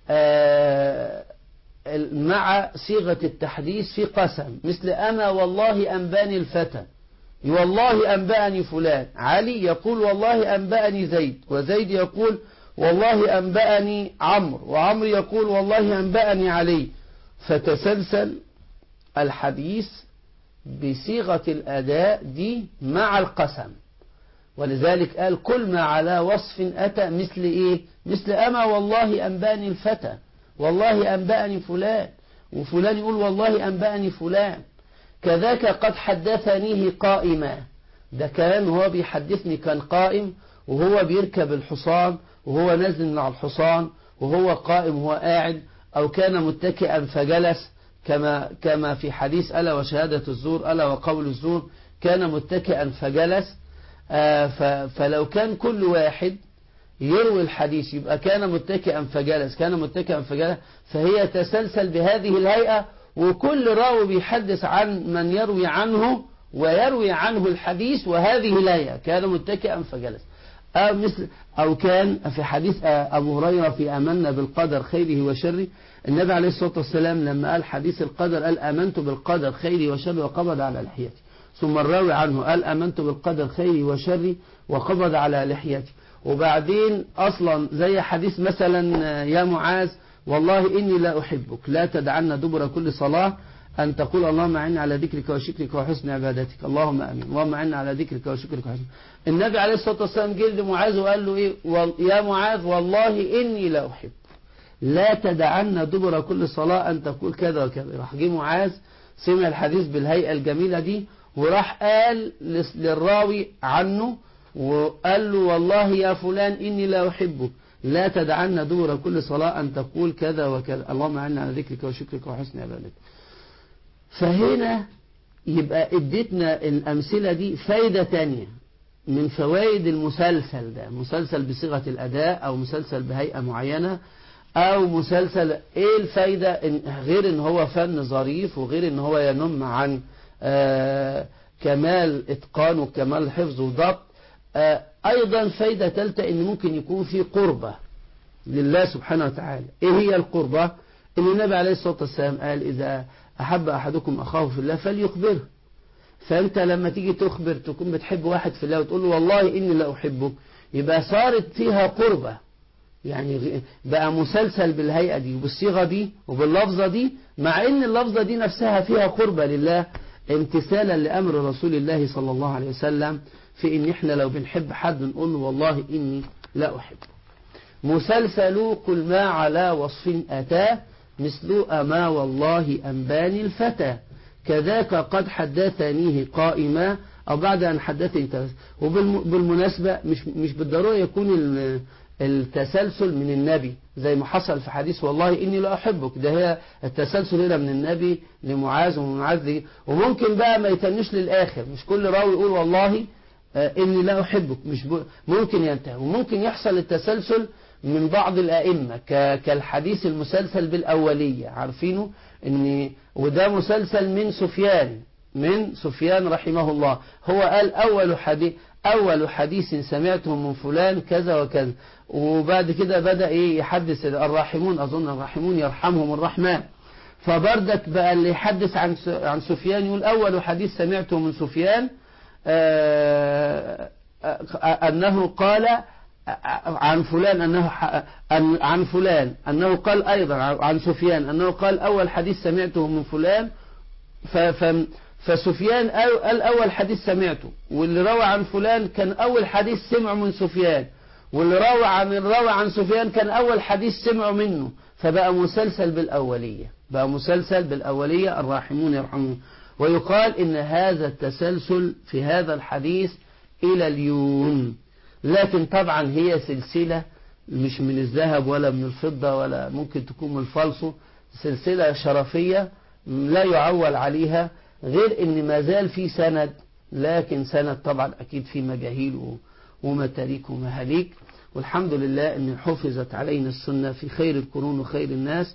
مع صيغة التحديث في قسم، مثل أما والله أنباني الفتى، والله أنبأني فلان. علي يقول والله أنبأني زيد، وزيد يقول والله أنبأني عمرو، وعمرو يقول والله أنبأني علي. فتسلسل الحديث بصيغة الأداء دي مع القسم. ولذلك قال كل ما على وصف أتى مثل إيه؟ مثل أما والله أنبأني الفتى، والله أنبأني فلان، وفلان يقول والله أنبأني فلان. كذاك قد حدثنيه قائما، ده كان هو بيحدثني كان قائم وهو بيركب الحصان وهو نازل من على الحصان وهو قائم وهو قاعد، أو كان متكئا فجلس كما في حديث ألا وشهادة الزور ألا وقول الزور، كان متكئا فجلس. فلو كان كل واحد يروي الحديث يبقى كان متكئا فجلس كان متكئا فجلس، فهي تسلسل بهذه الهيئة، وكل راوي بيحدث عن من يروي عنه ويروي عنه الحديث وهذه الهيئة كان متكئا فجلس. أو كان في حديث أبو هريرة في آمنا بالقدر خيره وشره، النبي عليه الصلاة والسلام لما قال حديث القدر قال آمنت بالقدر خيره وشره وقبض على لحيته، ثم الراوي عنه قال آمنت بالقدر خيره وشره وقبض على لحيته. وبعدين أصلا زي حديث مثلا يا معاذ والله إني لا أحبك لا تدعنا دبر كل صلاة أن تقول اللهم أعني على ذكرك وشكرك وحسن عبادتك، اللهم أمين، اللهم أعني على ذكرك وشكرك وحسن. النبي عليه الصلاة والسلام جلد معاذ وقال له إيه؟ يا معاذ والله إني لا أحب لا تدعنا دبر كل صلاة أن تقول كذا وكذا. راح جه معاذ سمع الحديث بالهيئة الجميلة دي وراح قال للراوي عنه وقال له والله يا فلان إني لا أحبك لا تدعنا دبر كل صلاة أن تقول كذا وكذا، اللهم أعني على ذكرك وشكرك وحسن عبادتك. فهنا يبقى اديتنا الأمثلة دي فايدة تانية من فوائد المسلسل ده، مسلسل بصيغة الأداء أو مسلسل بهيئة معينة أو مسلسل. إيه الفايدة؟ غير إن هو فن ظريف وغير إن هو ينم عن كمال إتقان وكمال حفظ وضبط، أيضا فايدة ثالثة إن ممكن يكون في قربة لله سبحانه وتعالى. إيه هي القربة؟ إن النبي عليه الصلاة والسلام قال إذا أحب أحدكم أخاه في الله فليخبره. فأنت لما تيجي تخبر تكون بتحب واحد في الله وتقول له والله إني لا أحبك، يبقى صارت فيها قربة، يعني بقى مسلسل بالهيئة دي وبالصيغة دي وباللفظة دي، مع إن اللفظة دي نفسها فيها قربة لله امتثالا لأمر رسول الله صلى الله عليه وسلم في إن إحنا لو بنحب حد نقول له والله إني لا أحبه. مسلسل قل ما على وصف أتاه مثل أما والله أنباني الفتى كذاك قد حدثنيه قائما أو بعد أن حدثني. وبالمناسبة مش بالضرورة يكون التسلسل من النبي زي ما حصل في حديث والله إني لا أحبك، ده هي التسلسل هنا من النبي لمعاذ ومن معاذ وممكن بقى ما يتنش للآخر، مش كل راوي يقول والله إني لا أحبك، مش ممكن ينتهي. وممكن يحصل التسلسل من بعض الأئمة كالحديث المسلسل بالأولية، عارفينه وده مسلسل من سفيان رحمه الله. هو قال أول حديث سمعته من فلان كذا وكذا، وبعد كده بدأ يحدث الراحمون، أظن الراحمون يرحمهم الرحمن، فبردك بقى اللي يحدث عن سفيان يقول أول حديث سمعته من سفيان أنه قال عن فلان أنه قال أيضا عن سفيان أنه قال أول حديث سمعته من فلان، فسفيان قال أول حديث سمعته، واللي روى عن فلان كان أول حديث سمعه من سفيان، واللي روى عن سفيان كان أول حديث سمعه منه، فبقى مسلسل بالأولية الراحمون يرحمون. ويقال إن هذا التسلسل في هذا الحديث إلى اليوم، لكن طبعا هي سلسلة مش من الذهب ولا من الفضة ولا ممكن تكون من الفالصو، سلسلة شرفية لا يعول عليها، غير ان ما زال في سند، لكن سند طبعا اكيد في مجاهيل ومتاريك ومهاليك. والحمد لله ان حفظت علينا السنة في خير القرون وخير الناس،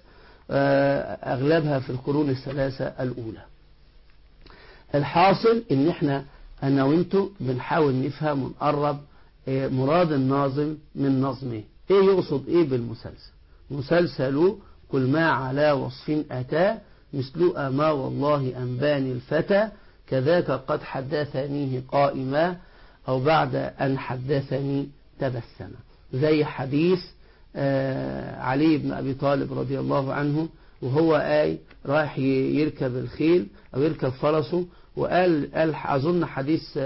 اغلبها في القرون الثلاثة الاولى. الحاصل ان احنا انا وانتو بنحاول نفهم ونقرب مراد الناظم من نظمه، ايه يقصد ايه بالمسلسل. مسلسل قل ما على وصف أتى مثل أما والله أنباني الفتى كذاك قد حدثنيه قائما أو بعد أن حدثني تبسم. زي حديث علي بن أبي طالب رضي الله عنه وهو رايح يركب الخيل أو يركب فرسه، وقال أظن حديث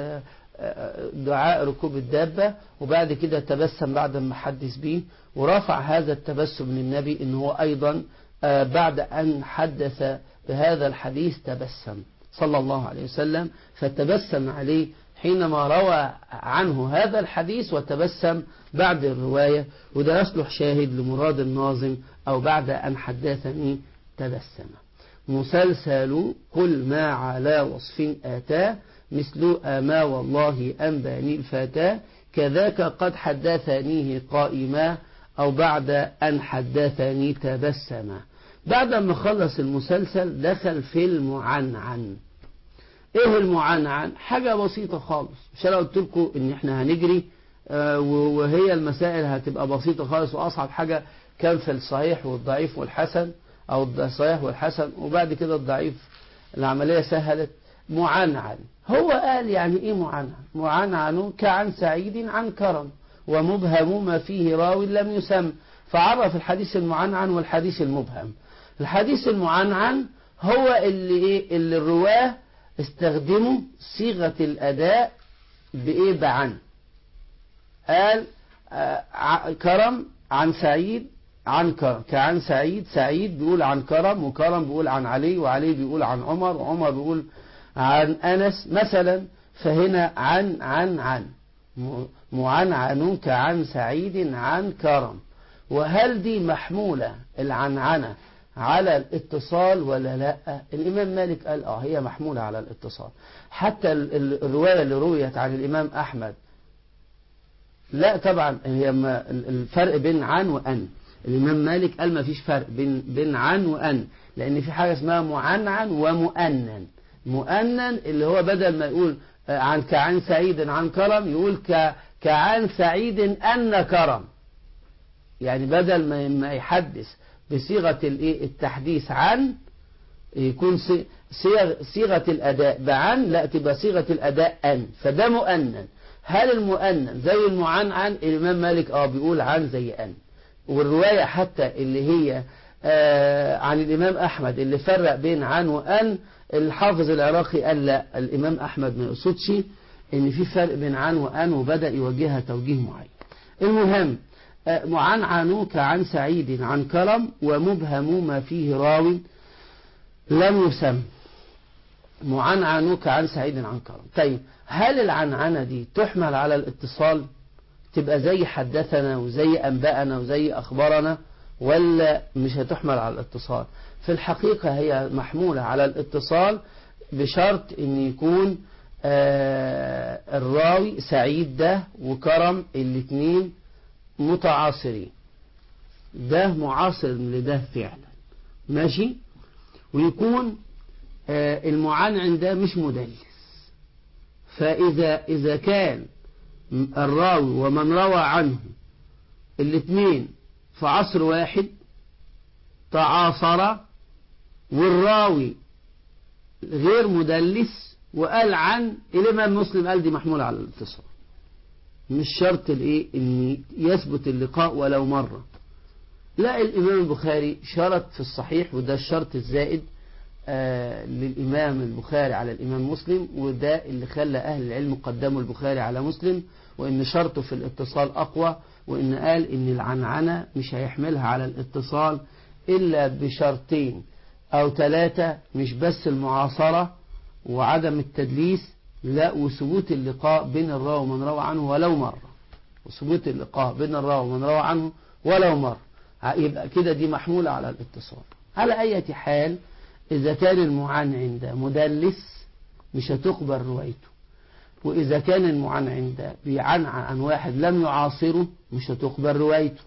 دعاء ركوب الدابة، وبعد كده تبسم بعد ما حدث به، ورفع هذا التبسم للنبي إن هو أيضا بعد أن حدث بهذا الحديث تبسم صلى الله عليه وسلم، فتبسم عليه حينما روى عنه هذا الحديث وتبسم بعد الرواية، وده يصلح شاهد لمراد الناظم أو بعد أن حدثني تبسم. مسلسل قل ما على وصف آتاه مثل أما والله أنباني الفتى كذاك قد حدثنيه قائما أو بعد أن حدثني تبسم. بعد ما خلص المسلسل دخل في المعنعن. ايه المعنعن؟ حاجة بسيطة خالص، مش انا قلت لكم ان احنا هنجري وهي المسائل هتبقى بسيطة خالص، واصعب حاجة كان في الصحيح والضعيف والحسن او الصحيح والحسن، وبعد كده الضعيف العملية سهلت. معنعن هو قال يعني ايه معنعن؟ معنعن كعن سعيد عن كرم ومبهم ما فيه راوي لم يسم، فعرف الحديث المعنعن والحديث المبهم. الحديث المعنعن هو اللي الرواه استخدموا صيغة الأداء بعن. قال كرم عن سعيد عن كرم، كعن سعيد، سعيد بيقول عن كرم، وكرم بيقول عن علي، وعلي بيقول عن عمر، وعمر بيقول عن أنس مثلا. فهنا عن معنعن كعن سعيد عن كرم. وهل دي محمولة العنعنة على الاتصال ولا لا؟ الإمام مالك قال هي محمولة على الاتصال. حتى الرواية اللي رويت عن الإمام أحمد لا طبعا هي الفرق بين عن وأن. الإمام مالك قال ما فيش فرق بين عن وأن، لأن في حاجة اسمها معنعن ومؤنن. مؤنن اللي هو بدل ما يقول عن كعن سعيد عن كرم يقول كعن سعيد أن كرم، يعني بدل ما يحدث بصيغة التحديث عن يكون صيغة الأداء بعن، لا تبقى صيغة الأداء أن، فده مؤنن. هل المؤنن زي المعنعن؟ الإمام مالك بيقول عن زي أن. والرواية حتى اللي هي عن الإمام أحمد اللي فرق بين عن وأن، الحافظ العراقي قال لا، الإمام أحمد ما يقصدش إن في فرق بين عن وأن، وبدأ يوجهها توجيه معين. المهم عن عنوك عن سعيد عن كرم ومبهم ما فيه راو لم يسم. عن عنوك عن سعيد عن كرم. طيب هل العنعنة دي تحمل على الاتصال، تبقى زي حدثنا وزي أنبأنا وزي أخبرنا، ولا مش هتحمل على الاتصال؟ في الحقيقة هي محمولة على الاتصال بشرط ان يكون الراوي سعيد ده وكرم الاثنين متعاصرين، ده معاصر لده فعلا ماشي، ويكون المعنعن ده مش مدلس. فإذا كان الراوي ومن روى عنه الاثنين في عصر واحد تعاصر، والراوي غير مدلس وقال عن، الإمام مسلم قال دي محمولة على الاتصال، مش شرط الايه ان يثبت اللقاء ولو مرة. لا، الإمام البخاري شرط في الصحيح، وده الشرط الزائد للإمام البخاري على الإمام مسلم، وده اللي خلى أهل العلم قدموا البخاري على مسلم، وإن شرطه في الاتصال أقوى، وإن قال إن العنعنة مش هيحملها على الاتصال إلا بشرطين أو ثلاثة، مش بس المعاصرة وعدم التدليس، لا، وثبوت اللقاء بين الراوي ومن روى عنه ولو مرة، وثبوت اللقاء بين الراوي ومن روى عنه ولو مرة، يبقى كده دي محمولة على الاتصال. على أي حال إذا كان المعنعن ده مدلس مش هتقبل روايته، وإذا كان المعنعن ده بيعنعن عن واحد لم يعاصره مش هتقبل روايته.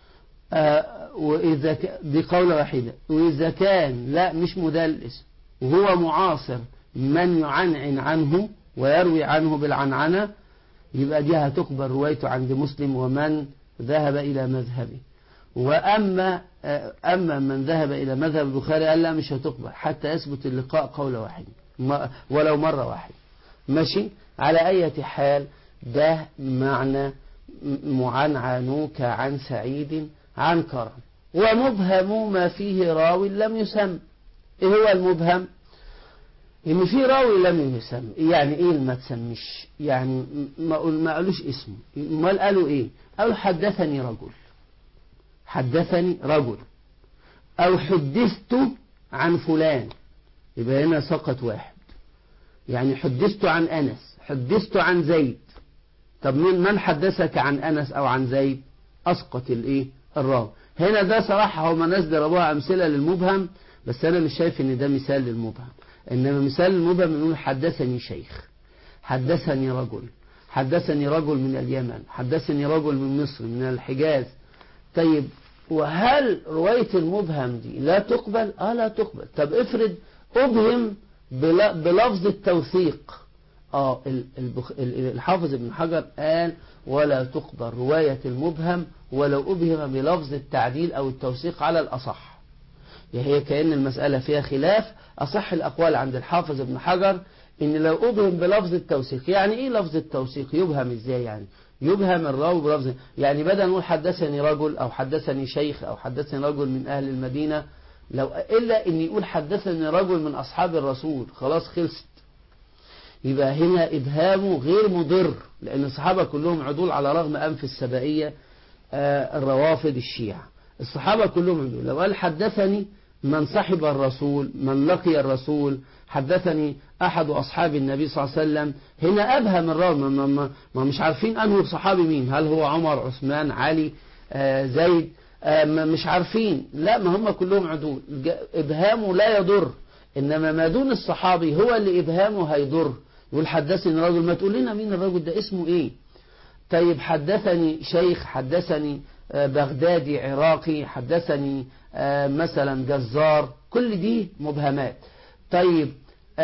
وإذا دي قولة واحدة. وإذا كان لا مش مدلس وهو معاصر من يعنعن عنه ويروي عنه بالعنعنة، يبقى دي هتقبل روايته عند مسلم ومن ذهب إلى مذهبه. وأما من ذهب إلى مذهب البخاري قال لا مش هتقبل حتى يثبت اللقاء قولة واحدة ولو مرة واحدة ماشي. على أي حال ده معنى معنعنوك عن سعيد عن كرم. ومبهم ما فيه راوي لم يسم. إيه هو المبهم؟ إن في راوي لم يسم. يعني إيه ما تسمش؟ يعني ما قالوش اسمه، ما قالوا إيه؟ قالوا حدثني رجل، حدثني رجل، أو حدثت عن فلان، يبقى هنا سقط واحد. يعني حدثت عن أنس، حدثت عن زيد. طب من حدثك عن أنس أو عن زيد؟ أسقط الإيه؟ الراوي. هنا ده صراحة هم ناس ضربوها أمثلة للمبهم، بس أنا مش شايف إن ده مثال للمبهم. إنما مثال للمبهم نقول حدثني شيخ، حدثني رجل، حدثني رجل من اليمن، حدثني رجل من مصر من الحجاز. طيب وهل رواية المبهم دي لا تقبل؟ لا تقبل. طب افرض أبهم بلفظ التوثيق. الحافظ ابن حجر قال ولا تقبل رواية المبهم ولو أبهم بلفظ التعديل أو التوثيق على الأصح. هي كأن المسألة فيها خلاف. أصح الأقوال عند الحافظ ابن حجر إن لو أبهم بلفظ التوثيق. يعني إيه لفظ التوثيق؟ يبهم إزاي يعني؟ يبهم الراوي بلفظ، يعني بدل نقول حدثني رجل أو حدثني شيخ أو حدثني رجل من أهل المدينة، إلا إن يقول حدثني رجل من أصحاب الرسول، خلاص خلصت. يبقى هنا إبهامه غير مضر، لأن الصحابة كلهم عدول على رغم أنف السبائية الروافض الشيعة. الصحابة كلهم عدول. لو قال حدثني من صحب الرسول، من لقي الرسول، حدثني أحد أصحاب النبي صلى الله عليه وسلم، هنا أبهم الراوي. ما مش عارفين أنه صحابي مين، هل هو عمر، عثمان، علي، زيد، مش عارفين. لا، ما هم كلهم عدول. إبهامه لا يضر، إنما ما دون الصحابي هو اللي إبهامه هيضر. يقول حدثني رجل، ما تقول لنا مين الرجل ده، اسمه إيه؟ طيب حدثني شيخ، حدثني بغدادي عراقي، حدثني مثلا جزار، كل دي مبهمات. طيب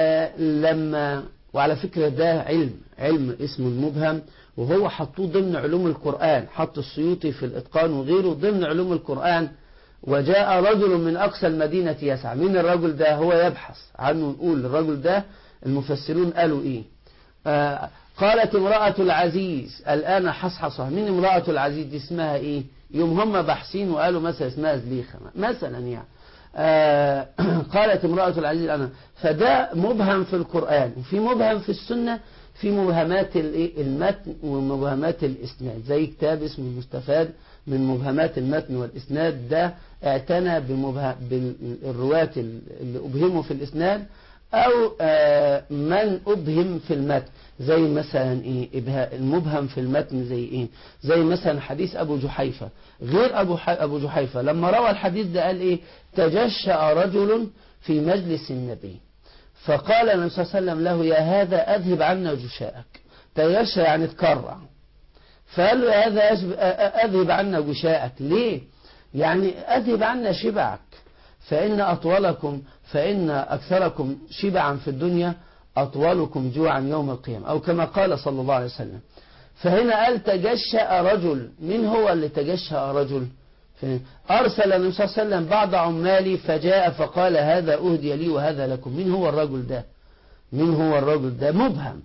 وعلى فكرة ده علم اسمه المبهم، وهو حطوه ضمن علوم القرآن، حط السيوطي في الإتقان وغيره ضمن علوم القرآن. وجاء رجل من أقصى المدينة يسعى. مين الرجل ده؟ هو يبحث عنه. نقول الرجل ده المفسرون قالوا إيه؟ قالت امرأة العزيز الآن حصحصها. مين امرأة العزيز دي؟ اسمها إيه؟ يوم هم بحثين وقالوا مثلا اسمها زليخة مثلا. يعني قالت امرأة العزيز أنا. فده مبهم في القرآن، وفي مبهم في السنة، في مبهمات المتن ومبهمات الإسناد، زي كتاب اسمه المستفاد من مبهمات المتن والإسناد. ده اعتنى بالرواة اللي أبهموا في الإسناد أو من أبهم في المتن، زي مثلا المبهم في المتن زي زي مثلا حديث أبو جحيفة. غير أبو جحيفة لما روى الحديث ده قال تجشأ رجل في مجلس النبي فقال النبي صلى الله عليه وسلم له يا هذا أذهب عنا جشاءك. تجشأ يعني تكرع، فقال له يا هذا أذهب عنا جشاءك. ليه؟ يعني أذهب عنا شبعك، فإن أكثركم شبعا في الدنيا أطولكم جوعا يوم القيامة، أو كما قال صلى الله عليه وسلم. فهنا قال تجشأ رجل. من هو اللي تجشأ رجل؟ أرسل النبي صلى الله عليه وسلم بعض عمالي فجاء فقال هذا أهدي لي وهذا لكم. من هو الرجل ده؟ من هو الرجل ده؟ مبهم.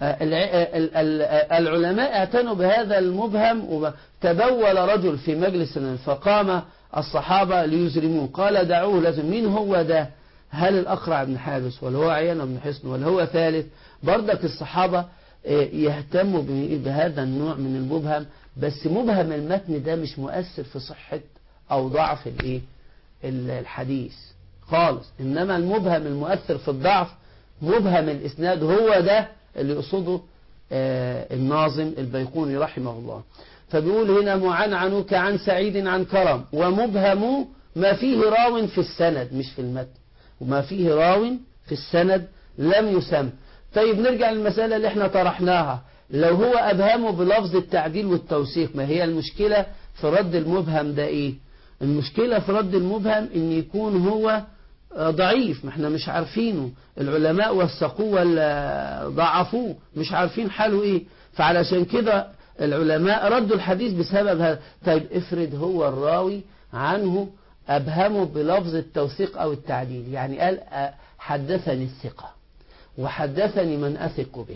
العلماء اعتنوا بهذا المبهم. وتبول رجل في مجلس فقام الصحابة ليزرموه، قال دعوه لازم. مين هو ده؟ هل الأقرع بن حابس ولا هو عيان بن حصن ولا هو ثالث؟ برضك الصحابة يهتموا بهذا النوع من المبهم، بس مبهم المتن ده مش مؤثر في صحة أو ضعف الحديث خالص، إنما المبهم المؤثر في الضعف مبهم الإسناد. هو ده اللي يقصده الناظم البيقوني رحمه الله. فبيقول هنا معنعنك عن سعيد عن كرم، ومبهم ما فيه راو في السند مش في المتن، وما فيه راو في السند لم يسم. طيب نرجع للمسألة اللي احنا طرحناها. لو هو أبهمه بلفظ التعديل والتوثيق، ما هي المشكلة في رد المبهم ده ايه؟ المشكلة في رد المبهم ان يكون هو ضعيف، ما احنا مش عارفينه، العلماء وثقوه ولا ضعفوه، مش عارفين حاله ايه. فعلشان كده العلماء ردوا الحديث بسبب هذا. طيب افرض هو الراوي عنه أبهمه بلفظ التوثيق أو التعديل، يعني قال حدثني الثقة وحدثني من أثق به،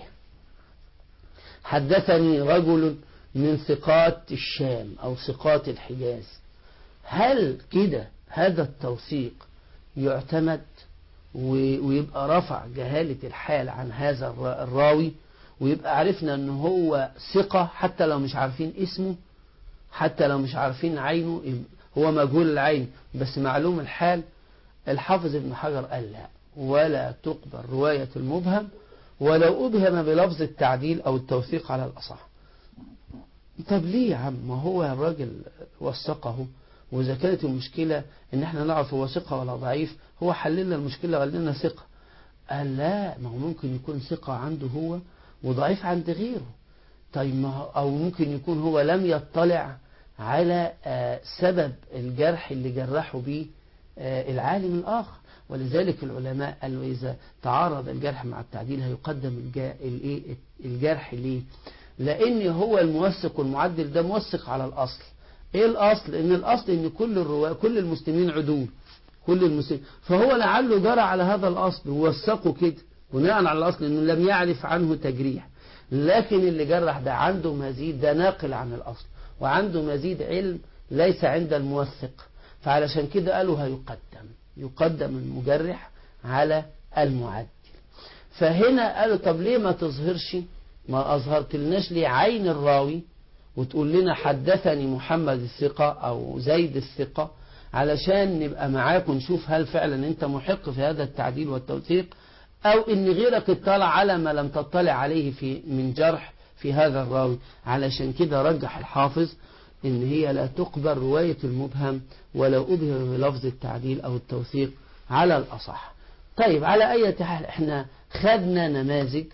حدثني رجل من ثقات الشام أو ثقات الحجاز. هل كده هذا التوثيق يعتمد ويبقى رفع جهالة الحال عن هذا الراوي، ويبقى عرفنا أنه هو ثقة حتى لو مش عارفين اسمه، حتى لو مش عارفين عينه، هو مجهول العين بس معلوم الحال؟ الحافظ ابن حجر قال لا، ولا تقبل رواية المبهم ولو أبهم بلفظ التعديل أو التوثيق على الأصح. طب ليه يا عم؟ ما هو الراجل وثقه، وإذا كانت المشكلة إن احنا نعرف هو ثقة ولا ضعيف، هو حللنا المشكلة وقال لنا ثقة. قال لا، ما هو ممكن يكون ثقة عنده هو وضعيف عند غيره. طيب ما هو أو ممكن يكون هو لم يطلع على سبب الجرح اللي جرحه به العالم الآخر. ولذلك العلماء قالوا إذا تعارض الجرح مع التعديل هيقدم الجرح ليه؟ لأن هو الموثق والمعدل ده موثق على الأصل. إيه الأصل؟ إن الأصل إن كل المسلمين عدول، كل المسلمين، فهو لعله جرى على هذا الأصل ووثقه كده بناء على الأصل إنه لم يعرف عنه تجريح. لكن اللي جرح ده عنده مزيد، ده ناقل عن الأصل وعنده مزيد علم ليس عند الموثق، فعلشان كده قالوا يقدم المجرح على المعدل. فهنا قالوا طب ليه ما تظهرش، ما أظهرت لناش ليه عين الراوي وتقول لنا حدثني محمد الثقة أو زيد الثقة، علشان نبقى معاك ونشوف هل فعلا أنت محق في هذا التعديل والتوثيق، أو إن غيرك اطلع على ما لم تطلع عليه من جرح في هذا الراوي. علشان كده رجح الحافظ إن هي لا تقبل رواية المبهم ولو أبهم بلفظ التعديل أو التوثيق على الأصح. طيب على أي حال احنا خدنا نماذج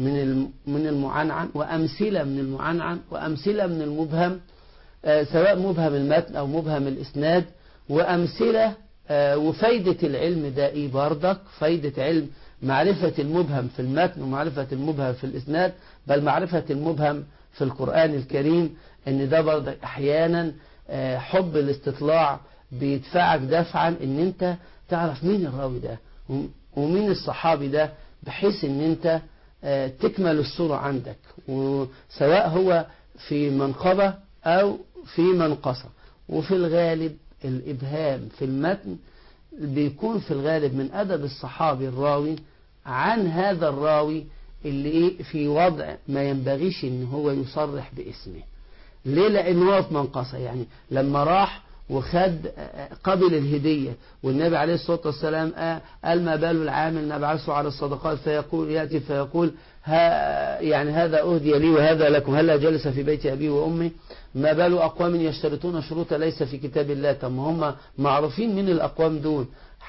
من المعنعن وأمثلة من المعنعن وأمثلة من المبهم، سواء مبهم المتن أو مبهم الإسناد، وأمثلة وفايدة العلم ده إيه بردك؟ فايدة علم معرفة المبهم في المتن ومعرفة المبهم في الإسناد، بل معرفة المبهم في القرآن الكريم، ان ده برضك احيانا حب الاستطلاع بيدفعك دفعا ان انت تعرف مين الراوي ده ومين الصحابي ده، بحيث ان انت تكمل الصورة عندك، وسواء هو في منقبة او في منقصة. وفي الغالب الابهام في المتن بيكون في الغالب من أدب الصحابي الراوي عن هذا الراوي اللي في وضع ما ينبغيش ان هو يصرح باسمه. ليه؟ لأن هو في منقصة. يعني لما راح وخد قبل الهدية والنبي عليه الصلاة والسلام قال ما بال العامل نبعثه على الصدقات فيقول يأتي فيقول يعني هذا أهدي لي وهذا لكم، هلا جلس في بيت أبي وأمي، ما بال أقوام يشترطون شروط ليس في كتاب الله. طب هم معروفين من الأقوام دول،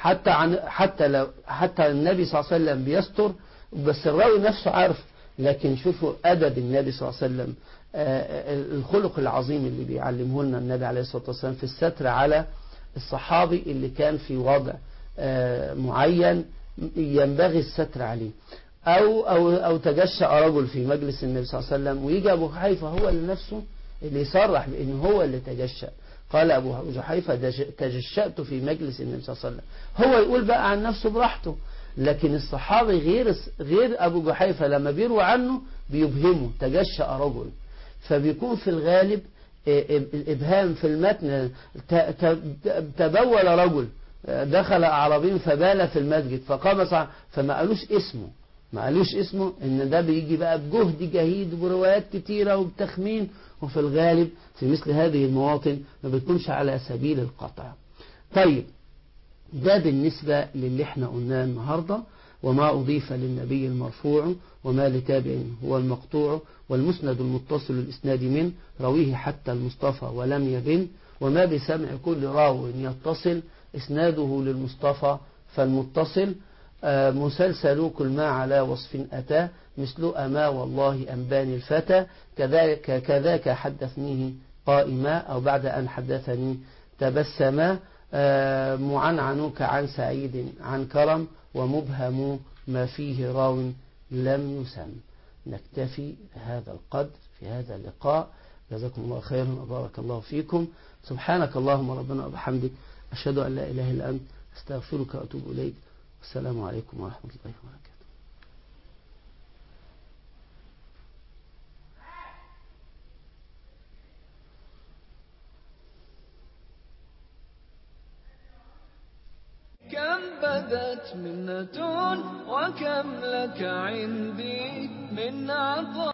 حتى النبي صلى الله عليه وسلم بيستر بس الراوي نفسه عارف. لكن شوفوا أدب النبي صلى الله عليه وسلم، الخلق العظيم اللي بيعلمه لنا النبي عليه الصلاة والسلام في الستر على الصحابي اللي كان في وضع معين ينبغي الستر عليه. أو تجشأ رجل في مجلس النبي صلى الله عليه وسلم ويجي أبو جحيفة هو اللي نفسه اللي يصرح بأنه هو اللي تجشأ. قال أبو جحيفة تجشأت في مجلس النبي صلى الله عليه وسلم. هو يقول بقى عن نفسه براحته، لكن الصحابي غير أبو جحيفة لما بيروى عنه بيبهمه تجشأ رجل. فبيكون في الغالب الإبهام في المتن. تبول رجل دخل أعرابي فبال في المسجد فقام صح، فما قالوش اسمه إن ده بيجي بقى بجهد جهيد وروايات كتيرة وبتخمين. وفي الغالب في مثل هذه المواطن ما بتكونش على سبيل القطع. طيب ده بالنسبة للي احنا قلناه النهاردة، وما أضيف للنبي المرفوع وما لتابع هو المقطوع، والمسند المتصل الإسناد من رويه حتى المصطفى ولم يبن، وما بسمع كل راو يتصل إسناده للمصطفى فالمتصل مسلسل كل ما على وصف أتى مثل أما والله أنباني الفتى كذاك حدثنيه قائما أو بعد أن حدثني تبسما معنعنك عن سعيد عن كرم ومبهم ما فيه راو لم يسم. نكتفي بهذا القدر في هذا اللقاء. جزاكم الله خيرا وبارك الله فيكم. سبحانك اللهم ربنا وبحمدك أشهد أن لا إله إلا أنت أستغفرك وأتوب إليك. والسلام عليكم ورحمة الله وبركاته. كم بدت منة وكم لك عندي من عطاء.